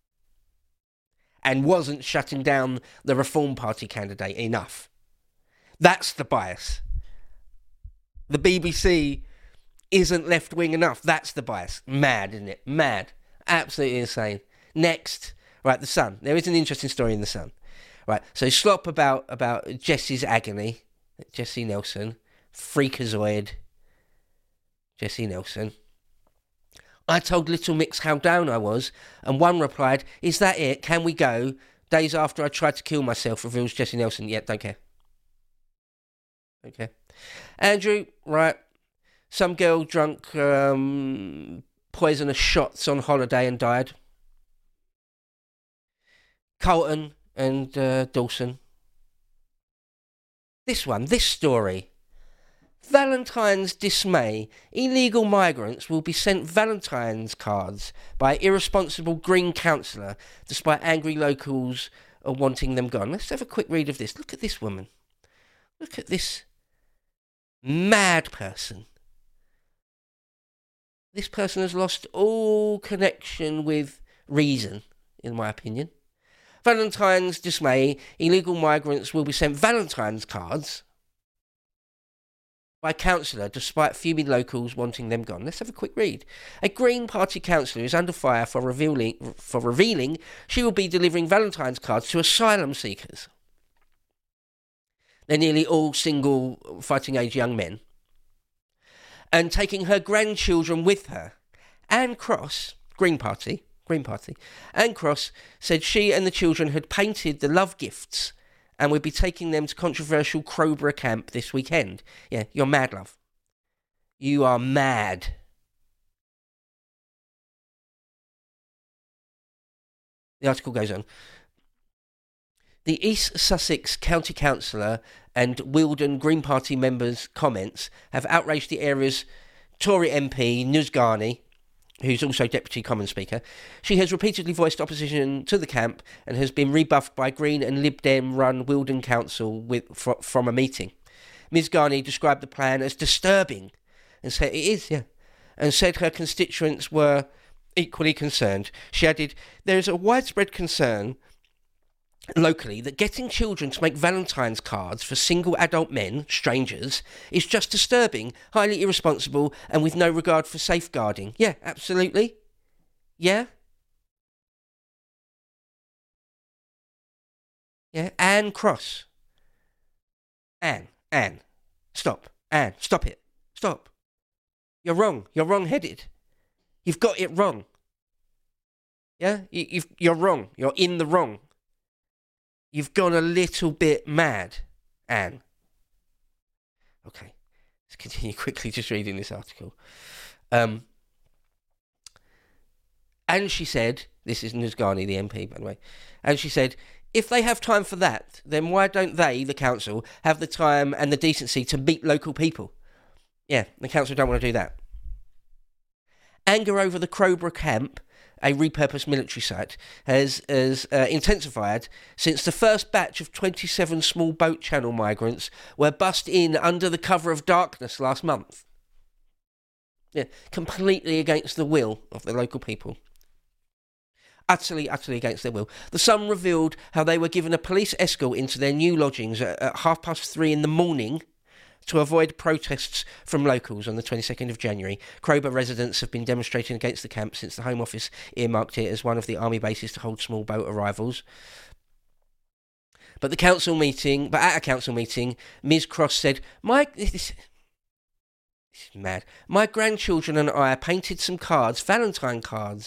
and wasn't shutting down the Reform Party candidate enough. That's the bias. The BBC isn't left-wing enough. That's the bias. Mad, isn't it? Mad. Absolutely insane. Next. Right, The Sun. There is an interesting story in The Sun. Right, so slop about Jesse's agony. Jessie Nelson. Freakazoid. Jessie Nelson. I told Little Mix how down I was, and one replied, "Is that it? Can we go? Days after I tried to kill myself," reveals Jessie Nelson. Yeah, don't care. Okay. Andrew, right. Some girl drunk poisonous shots on holiday and died. Colton and Dawson. This story. Valentine's dismay. Illegal migrants will be sent Valentine's cards by irresponsible Green councillor, despite angry locals wanting them gone. Let's have a quick read of this. Look at this woman. Look at this mad person. This person has lost all connection with reason, in my opinion. Valentine's dismay. Illegal migrants will be sent Valentine's cards by councillor, despite fuming locals wanting them gone. Let's have a quick read. A Green Party councillor is under fire for revealing she will be delivering Valentine's cards to asylum seekers. They're nearly all single, fighting-age young men. And taking her grandchildren with her. Anne Cross, Green Party, Anne Cross said she and the children had painted the love gifts and would be taking them to controversial Crowborough camp this weekend. Yeah, you're mad, love. You are mad. The article goes on. The East Sussex County Councillor and Wealdon Green Party members' comments have outraged the area's Tory MP, Nusgani, who's also Deputy Commons Speaker. She has repeatedly voiced opposition to the camp and has been rebuffed by Green and Lib Dem-run Wealdon Council from a meeting. Ms Ghani described the plan as disturbing and said and said her constituents were equally concerned. She added, "There is a widespread concern locally that getting children to make Valentine's cards for single adult men, strangers, is just disturbing, highly irresponsible, and with no regard for safeguarding." Yeah, absolutely. Yeah. Yeah, Anne Cross. Anne, stop. Anne, stop it. Stop. You're wrong. You're wrong-headed. You've got it wrong. Yeah? You're wrong. You're in the wrong. You've gone a little bit mad, Anne. Okay, let's continue quickly just reading this article. And she said, this is Nusgani, the MP, by the way, and she said, if they have time for that, then why don't they, the council, have the time and the decency to meet local people? Yeah, the council don't want to do that. Anger over the Crowborough camp, a repurposed military site, has intensified since the first batch of 27 small boat channel migrants were bussed in under the cover of darkness last month. Yeah, completely against the will of the local people. Utterly against their will. The Sun revealed how they were given a police escort into their new lodgings at 3:30 in the morning to avoid protests from locals on the 22nd of January. Crowborough residents have been demonstrating against the camp since the Home Office earmarked it as one of the army bases to hold small boat arrivals. But at a council meeting, Ms Cross said, this is mad. "My grandchildren and I painted some cards, Valentine's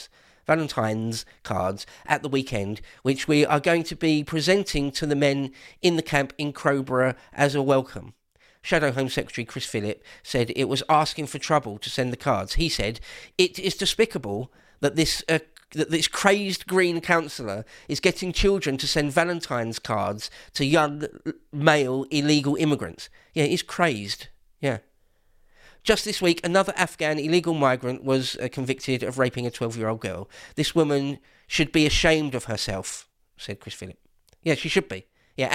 cards at the weekend, which we are going to be presenting to the men in the camp in Crowborough as a welcome." Shadow Home Secretary Chris Phillip said it was asking for trouble to send the cards. He said, "It is despicable that this crazed Green councillor is getting children to send Valentine's cards to young male illegal immigrants." Yeah, he's crazed. Yeah. Just this week, another Afghan illegal migrant was convicted of raping a 12-year-old girl. "This woman should be ashamed of herself," said Chris Phillip. Yeah, she should be. Yeah,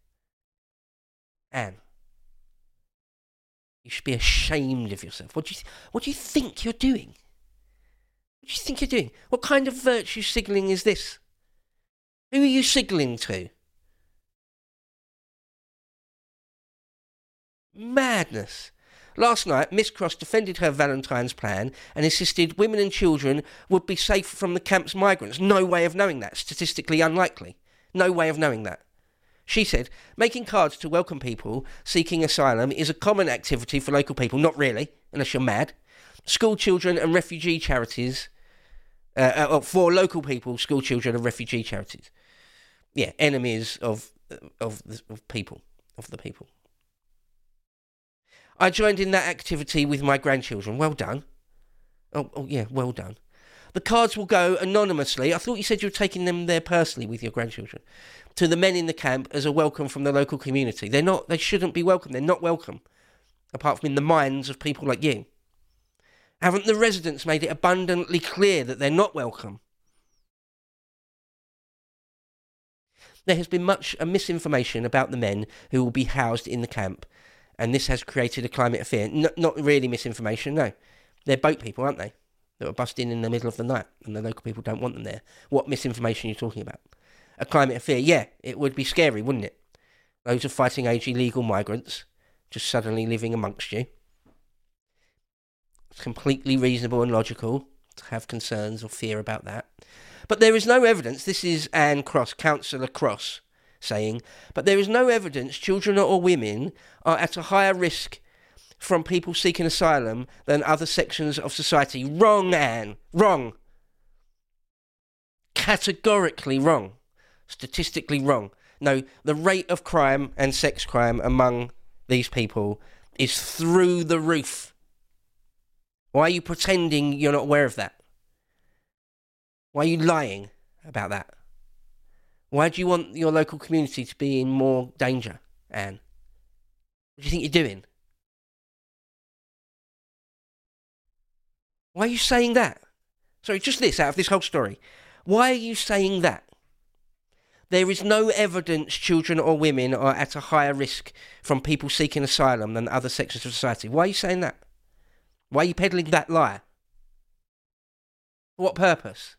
Anne. You should be ashamed of yourself. What do you think you're doing? What do you think you're doing? What kind of virtue signalling is this? Who are you signalling to? Madness. Last night, Miss Cross defended her Valentine's plan and insisted women and children would be safe from the camp's migrants. No way of knowing that. Statistically unlikely. No way of knowing that. She said, making cards to welcome people seeking asylum is a common activity for local people. Not really, unless you're mad. School children and refugee charities, for local people, school children and refugee charities. Yeah, enemies of the people. I joined in that activity with my grandchildren. Well done. Oh yeah, well done. The cards will go anonymously. I thought you said you were taking them there personally with your grandchildren. To the men in the camp as a welcome from the local community. They shouldn't be welcome. They're not welcome. Apart from in the minds of people like you. Haven't the residents made it abundantly clear that they're not welcome? There has been much misinformation about the men who will be housed in the camp, and this has created a climate of fear. Not really misinformation, no. They're boat people, aren't they? That were busted in the middle of the night, and the local people don't want them there. What misinformation are you talking about? A climate of fear? Yeah, it would be scary, wouldn't it? Loads of fighting age illegal migrants just suddenly living amongst you. It's completely reasonable and logical to have concerns or fear about that. But there is no evidence, this is Anne Cross, Councillor Cross, saying, but there is no evidence children or women are at a higher risk from people seeking asylum than other sections of society. Wrong, Anne. Wrong. Categorically wrong. Statistically wrong. No, the rate of crime and sex crime among these people is through the roof. Why are you pretending you're not aware of that? Why are you lying about that? Why do you want your local community to be in more danger, Anne? What do you think you're doing? Why are you saying that? Sorry, just this out of this whole story. Why are you saying that? There is no evidence children or women are at a higher risk from people seeking asylum than other sections of society. Why are you saying that? Why are you peddling that lie? For what purpose?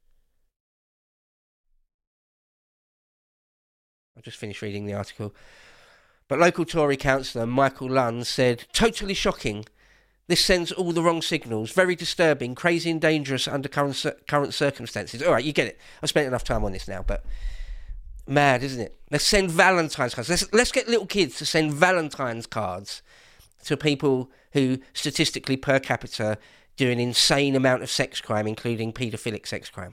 I've just finished reading the article. But local Tory councillor Michael Lunn said, totally shocking. This sends all the wrong signals. Very disturbing, crazy and dangerous under current circumstances. All right, you get it. I've spent enough time on this now, but mad, isn't it? Let's send Valentine's cards. Let's get little kids to send Valentine's cards to people who, statistically per capita, do an insane amount of sex crime, including paedophilic sex crime.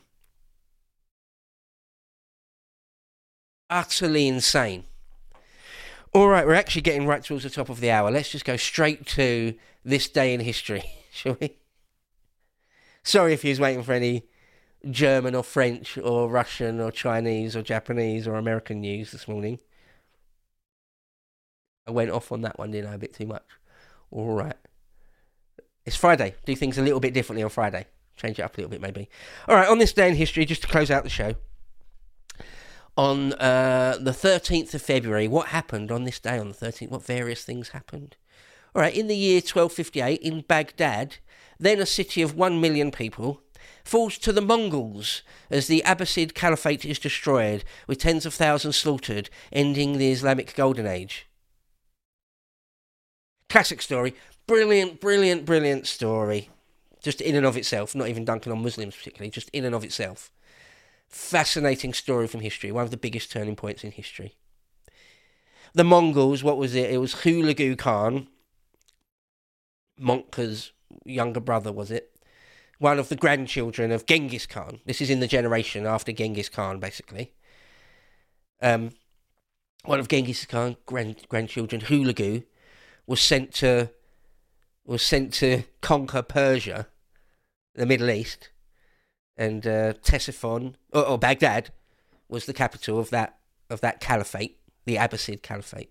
Utterly insane. All right, we're actually getting right towards the top of the hour. Let's just go straight to this day in history, shall we? Sorry if you was waiting for any German or French or Russian or Chinese or Japanese or American news this morning. I went off on that one, didn't I? A bit too much. All right. It's Friday. Do things a little bit differently on Friday. Change it up a little bit, maybe. All right, on this day in history, just to close out the show. On the 13th of February, what happened on this day on the 13th? What various things happened? All right, in the year 1258, in Baghdad, then a city of 1 million people, falls to the Mongols as the Abbasid Caliphate is destroyed, with tens of thousands slaughtered, ending the Islamic Golden Age. Classic story. Brilliant, brilliant, brilliant story. Just in and of itself, not even dunking on Muslims particularly, just in and of itself. Fascinating story from history, one of the biggest turning points in history. The Mongols, what was it? It was Hulagu Khan, Monkka's younger brother, was it? One of the grandchildren of Genghis Khan. This is in the generation after Genghis Khan, basically. One of Genghis Khan's grandchildren, Hulagu, was sent to conquer Persia, the Middle East. And Ctesiphon, or Baghdad, was the capital of that caliphate, the Abbasid Caliphate.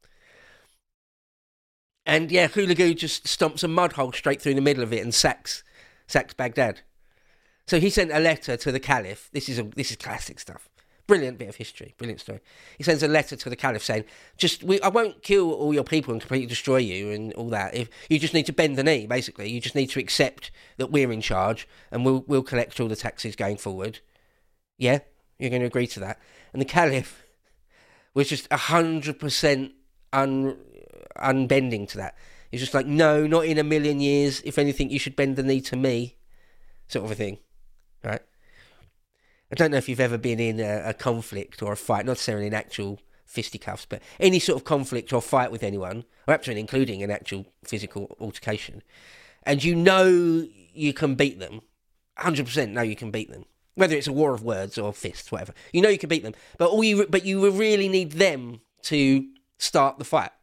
And yeah, Hulagu just stomps a mud hole straight through the middle of it and sacks Baghdad. So he sent a letter to the Caliph. This is classic stuff. Brilliant bit of history, brilliant story. He sends a letter to the Caliph saying, I won't kill all your people and completely destroy you and all that. If you just need to bend the knee, basically. You just need to accept that we're in charge and we'll collect all the taxes going forward. Yeah? You're going to agree to that? And the Caliph was just 100% unbending to that. He's just like, no, not in a million years. If anything, you should bend the knee to me, sort of a thing, right? I don't know if you've ever been in a conflict or a fight, not necessarily an actual fisticuffs, but any sort of conflict or fight with anyone, or actually including an actual physical altercation, and you know you can beat them, 100% know you can beat them, whether it's a war of words or fists, whatever. You know you can beat them, but you really need them to start the fight.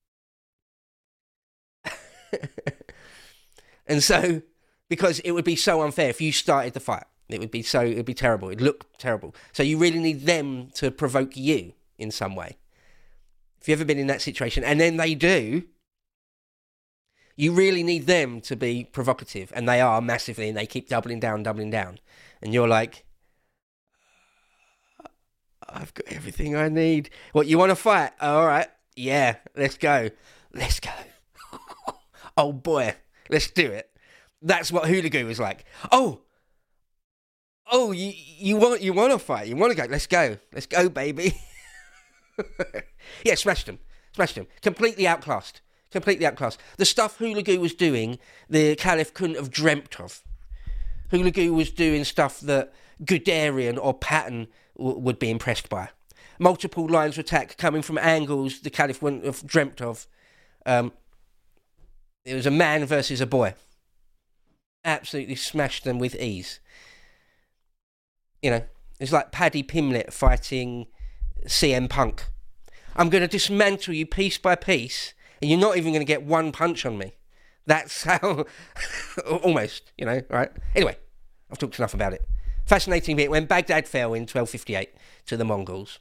And so, because it would be so unfair if you started the fight. It would be terrible. It'd look terrible. So you really need them to provoke you in some way. If you've ever been in that situation, and then they do, you really need them to be provocative, and they are massively, and they keep doubling down. And you're like, I've got everything I need. What, you want to fight? All right. Yeah, let's go. Oh boy, let's do it. That's what Hooligan was like. Oh, you want to fight? You want to go? Let's go, baby. Yeah, smashed him. Completely outclassed. The stuff Hooligan was doing, the Caliph couldn't have dreamt of. Hooligan was doing stuff that Guderian or Patton would be impressed by. Multiple lines of attack coming from angles the Caliph wouldn't have dreamt of. It was a man versus a boy. Absolutely smashed them with ease. You know, it's like Paddy Pimblett fighting CM Punk. I'm going to dismantle you piece by piece, and you're not even going to get one punch on me. That's how... almost, you know, right? Anyway, I've talked enough about it. Fascinating bit, when Baghdad fell in 1258 to the Mongols.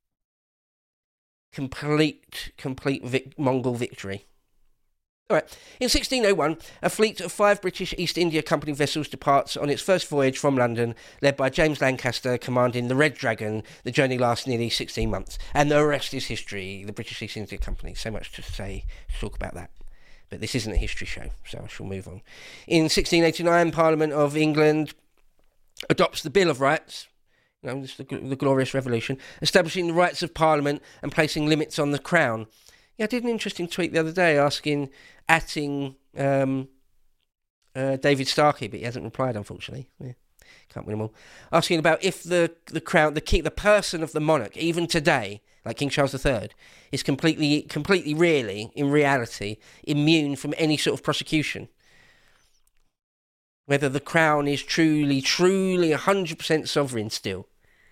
Complete Mongol victory. All right. In 1601, a fleet of 5 British East India Company vessels departs on its first voyage from London, led by James Lancaster, commanding the Red Dragon. The journey lasts nearly 16 months. And the rest is history, the British East India Company. So much to talk about that. But this isn't a history show, so I shall move on. In 1689, Parliament of England adopts the Bill of Rights, you know, the Glorious Revolution, establishing the rights of Parliament and placing limits on the Crown. Yeah, I did an interesting tweet the other day atting David Starkey, but he hasn't replied, unfortunately. Yeah, can't win them all. Asking about if the crown, the king, the person of the monarch, even today, like King Charles III, is completely, really, in reality, immune from any sort of prosecution. Whether the crown is truly 100% sovereign still.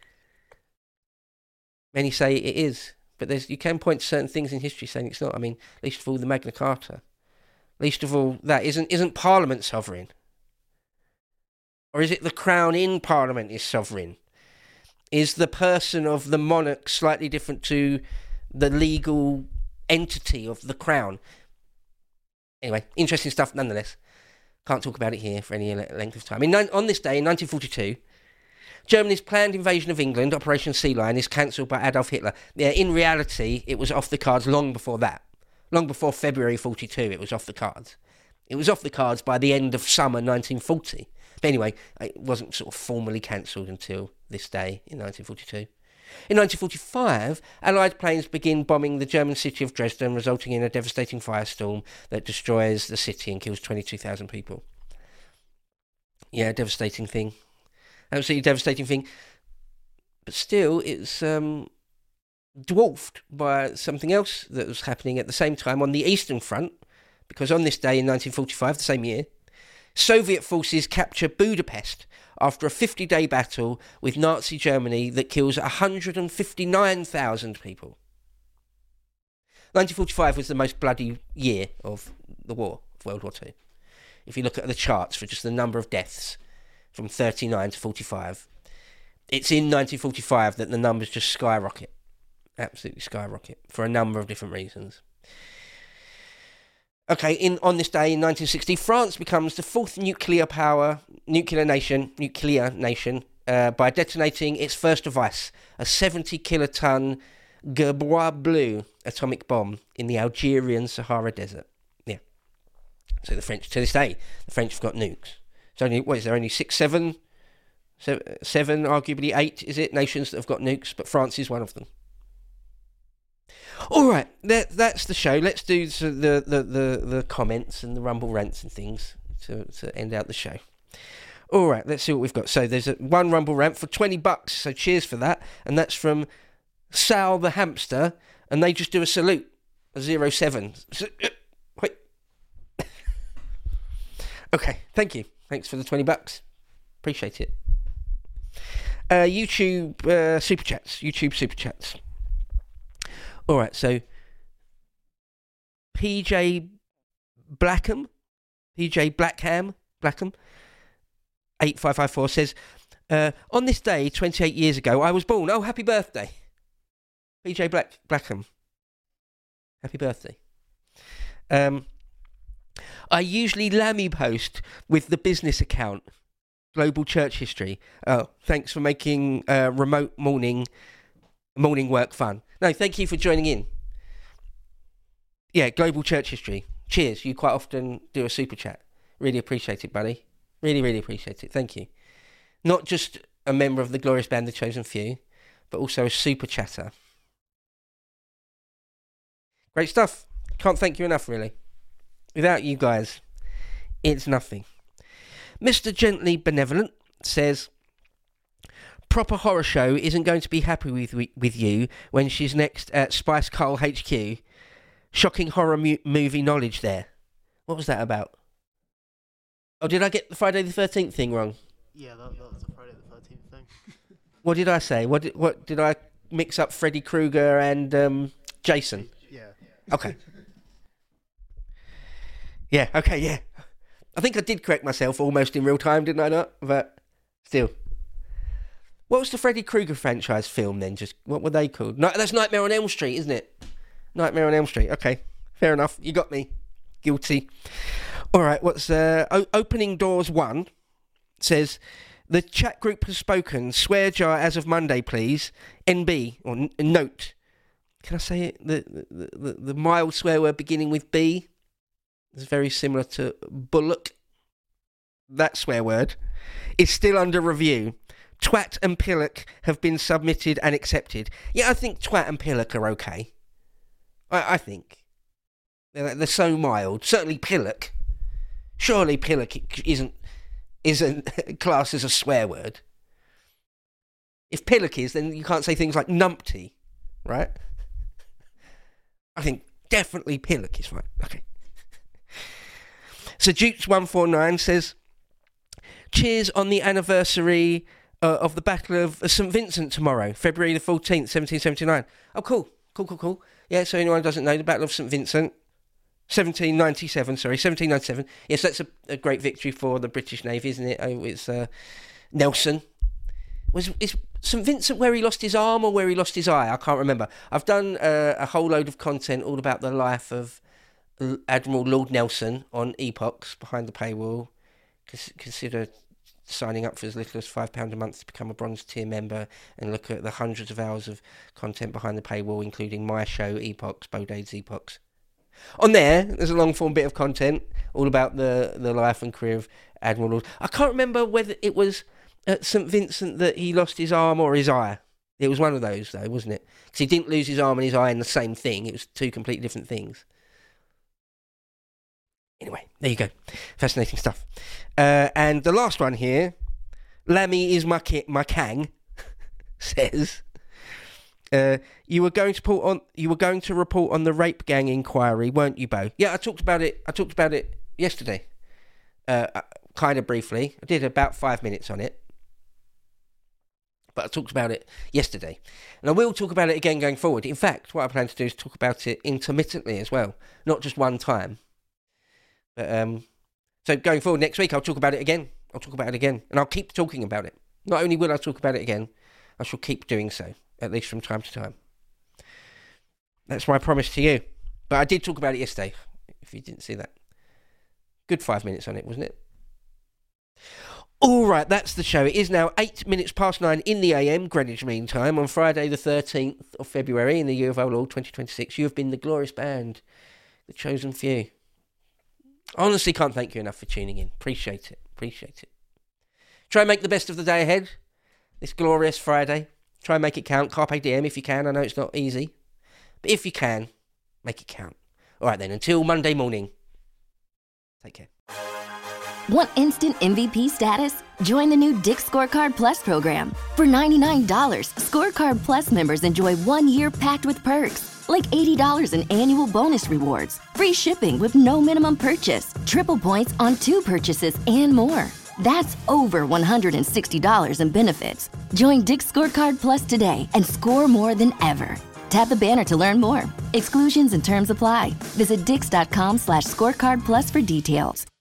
Many say it is. But you can point to certain things in history saying it's not. I mean, least of all, the Magna Carta. Least of all, that isn't Parliament sovereign? Or is it the Crown in Parliament is sovereign? Is the person of the monarch slightly different to the legal entity of the Crown? Anyway, interesting stuff nonetheless. Can't talk about it here for any length of time. On this day, in 1942... Germany's planned invasion of England, Operation Sea Lion, is cancelled by Adolf Hitler. Yeah, in reality, it was off the cards long before that. Long before February 42, it was off the cards. It was off the cards by the end of summer 1940. But anyway, it wasn't sort of formally cancelled until this day in 1942. In 1945, Allied planes begin bombing the German city of Dresden, resulting in a devastating firestorm that destroys the city and kills 22,000 people. Yeah, devastating thing. Absolutely devastating thing. But still, it's dwarfed by something else that was happening at the same time on the Eastern Front, because on this day in 1945, the same year, Soviet forces capture Budapest after a 50-day battle with Nazi Germany that kills 159,000 people. 1945 was the most bloody year of the war, of World War II. If you look at the charts for just the number of deaths from 39 to 45, it's in 1945 that the numbers just skyrocket. Absolutely skyrocket, for a number of different reasons. Okay, on this day in 1960, France becomes the fourth nuclear nation, by detonating its first device, a 70-kiloton Gerbois Bleu atomic bomb in the Algerian Sahara Desert. Yeah. So the French, to this day, the French have got nukes. It's only, what is there, only seven, arguably 8, is it, nations that have got nukes, but France is one of them. All right, that's the show. Let's do the comments and the rumble rants and things to end out the show. All right, let's see what we've got. So there's one rumble rant for $20. So cheers for that. And that's from Sal the hamster, and they just do a salute, a 07. Wait. Okay, thank you. Thanks for the $20. Appreciate it. YouTube super chats. All right, so PJ Blackham, 8554 says, on this day 28 years ago I was born. Oh, happy birthday, PJ Blackham. Happy birthday. I usually Lammy post with the business account, Global Church History. Oh, thanks for making remote morning work fun. No, thank you for joining in. Yeah, Global Church History. Cheers. You quite often do a super chat. Really appreciate it, buddy. Really, really appreciate it. Thank you. Not just a member of the glorious band, The Chosen Few, but also a super chatter. Great stuff. Can't thank you enough, really. Without you guys, it's nothing. Mr. Gently Benevolent says, proper horror show isn't going to be happy with you when she's next at Spice Carl HQ. Shocking horror movie knowledge there. What was that about? Oh, did I get the Friday the 13th thing wrong? Yeah, that was a Friday the 13th thing. What did I say? What did I mix up? Freddy Krueger and Jason? Yeah. Okay. Yeah, okay, yeah. I think I did correct myself almost in real time, didn't I not? But still. What was the Freddy Krueger franchise film then? Just what were they called? No, that's Nightmare on Elm Street, isn't it? Nightmare on Elm Street. Okay, fair enough. You got me. Guilty. All right, what's Opening Doors 1 says, the chat group has spoken. Swear jar as of Monday, please. NB, or note. Can I say it? The mild swear word beginning with B is very similar to bullock. That swear word is still under review. Twat and pillock have been submitted and accepted. Yeah, I think twat and pillock are okay. I think. They're so mild. Certainly pillock. Surely pillock isn't classed as a swear word. If pillock is, then you can't say things like numpty, right? I think definitely pillock is fine. Okay. So Jukes149 says, cheers on the anniversary of the Battle of St. Vincent tomorrow, February the 14th, 1779. Oh, cool. Yeah, so anyone who doesn't know, the Battle of St. Vincent, 1797. Yes, that's a great victory for the British Navy, isn't it? Oh, it's Nelson. Is St. Vincent where he lost his arm or where he lost his eye? I can't remember. I've done a whole load of content all about the life of Admiral Lord Nelson on Epochs behind the paywall. Consider signing up for as little as £5 a month to become a bronze tier member and look at the hundreds of hours of content behind the paywall, including my show, Epochs, Bodade's Epochs. On there's a long form bit of content all about the life and career of Admiral Lord. I can't remember whether it was at St. Vincent that he lost his arm or his eye. It was one of those, though, wasn't it? Because he didn't lose his arm and his eye in the same thing. It was two completely different things. Anyway, there you go. Fascinating stuff. And the last one here, Lammy is my Kang, says, you were going to report on the rape gang inquiry, weren't you, Bo? Yeah, I talked about it yesterday. Kind of briefly. I did about 5 minutes on it. But I talked about it yesterday. And I will talk about it again going forward. In fact, what I plan to do is talk about it intermittently as well. Not just one time. But, so going forward next week, I'll talk about it again. And I'll keep talking about it. Not only will I talk about it again, I shall keep doing so, at least from time to time. That's my promise to you. But I did talk about it yesterday, if you didn't see that. Good 5 minutes on it, wasn't it? All right, that's the show. It is now 8 minutes past 9 in the AM, Greenwich Mean Time, on Friday the 13th of February in the year of our Lord 2026. You have been the glorious band, The Chosen Few. I honestly can't thank you enough for tuning in. Appreciate it. Try and make the best of the day ahead. This glorious Friday. Try and make it count. Carpe diem if you can. I know it's not easy. But if you can, make it count. All right then, until Monday morning, take care. Want instant MVP status? Join the new Dick's Scorecard Plus program. For $99, Scorecard Plus members enjoy 1 year packed with perks, like $80 in annual bonus rewards, free shipping with no minimum purchase, triple points on 2 purchases, and more. That's over $160 in benefits. Join Dick's Scorecard Plus today and score more than ever. Tap the banner to learn more. Exclusions and terms apply. Visit dix.com/scorecard plus for details.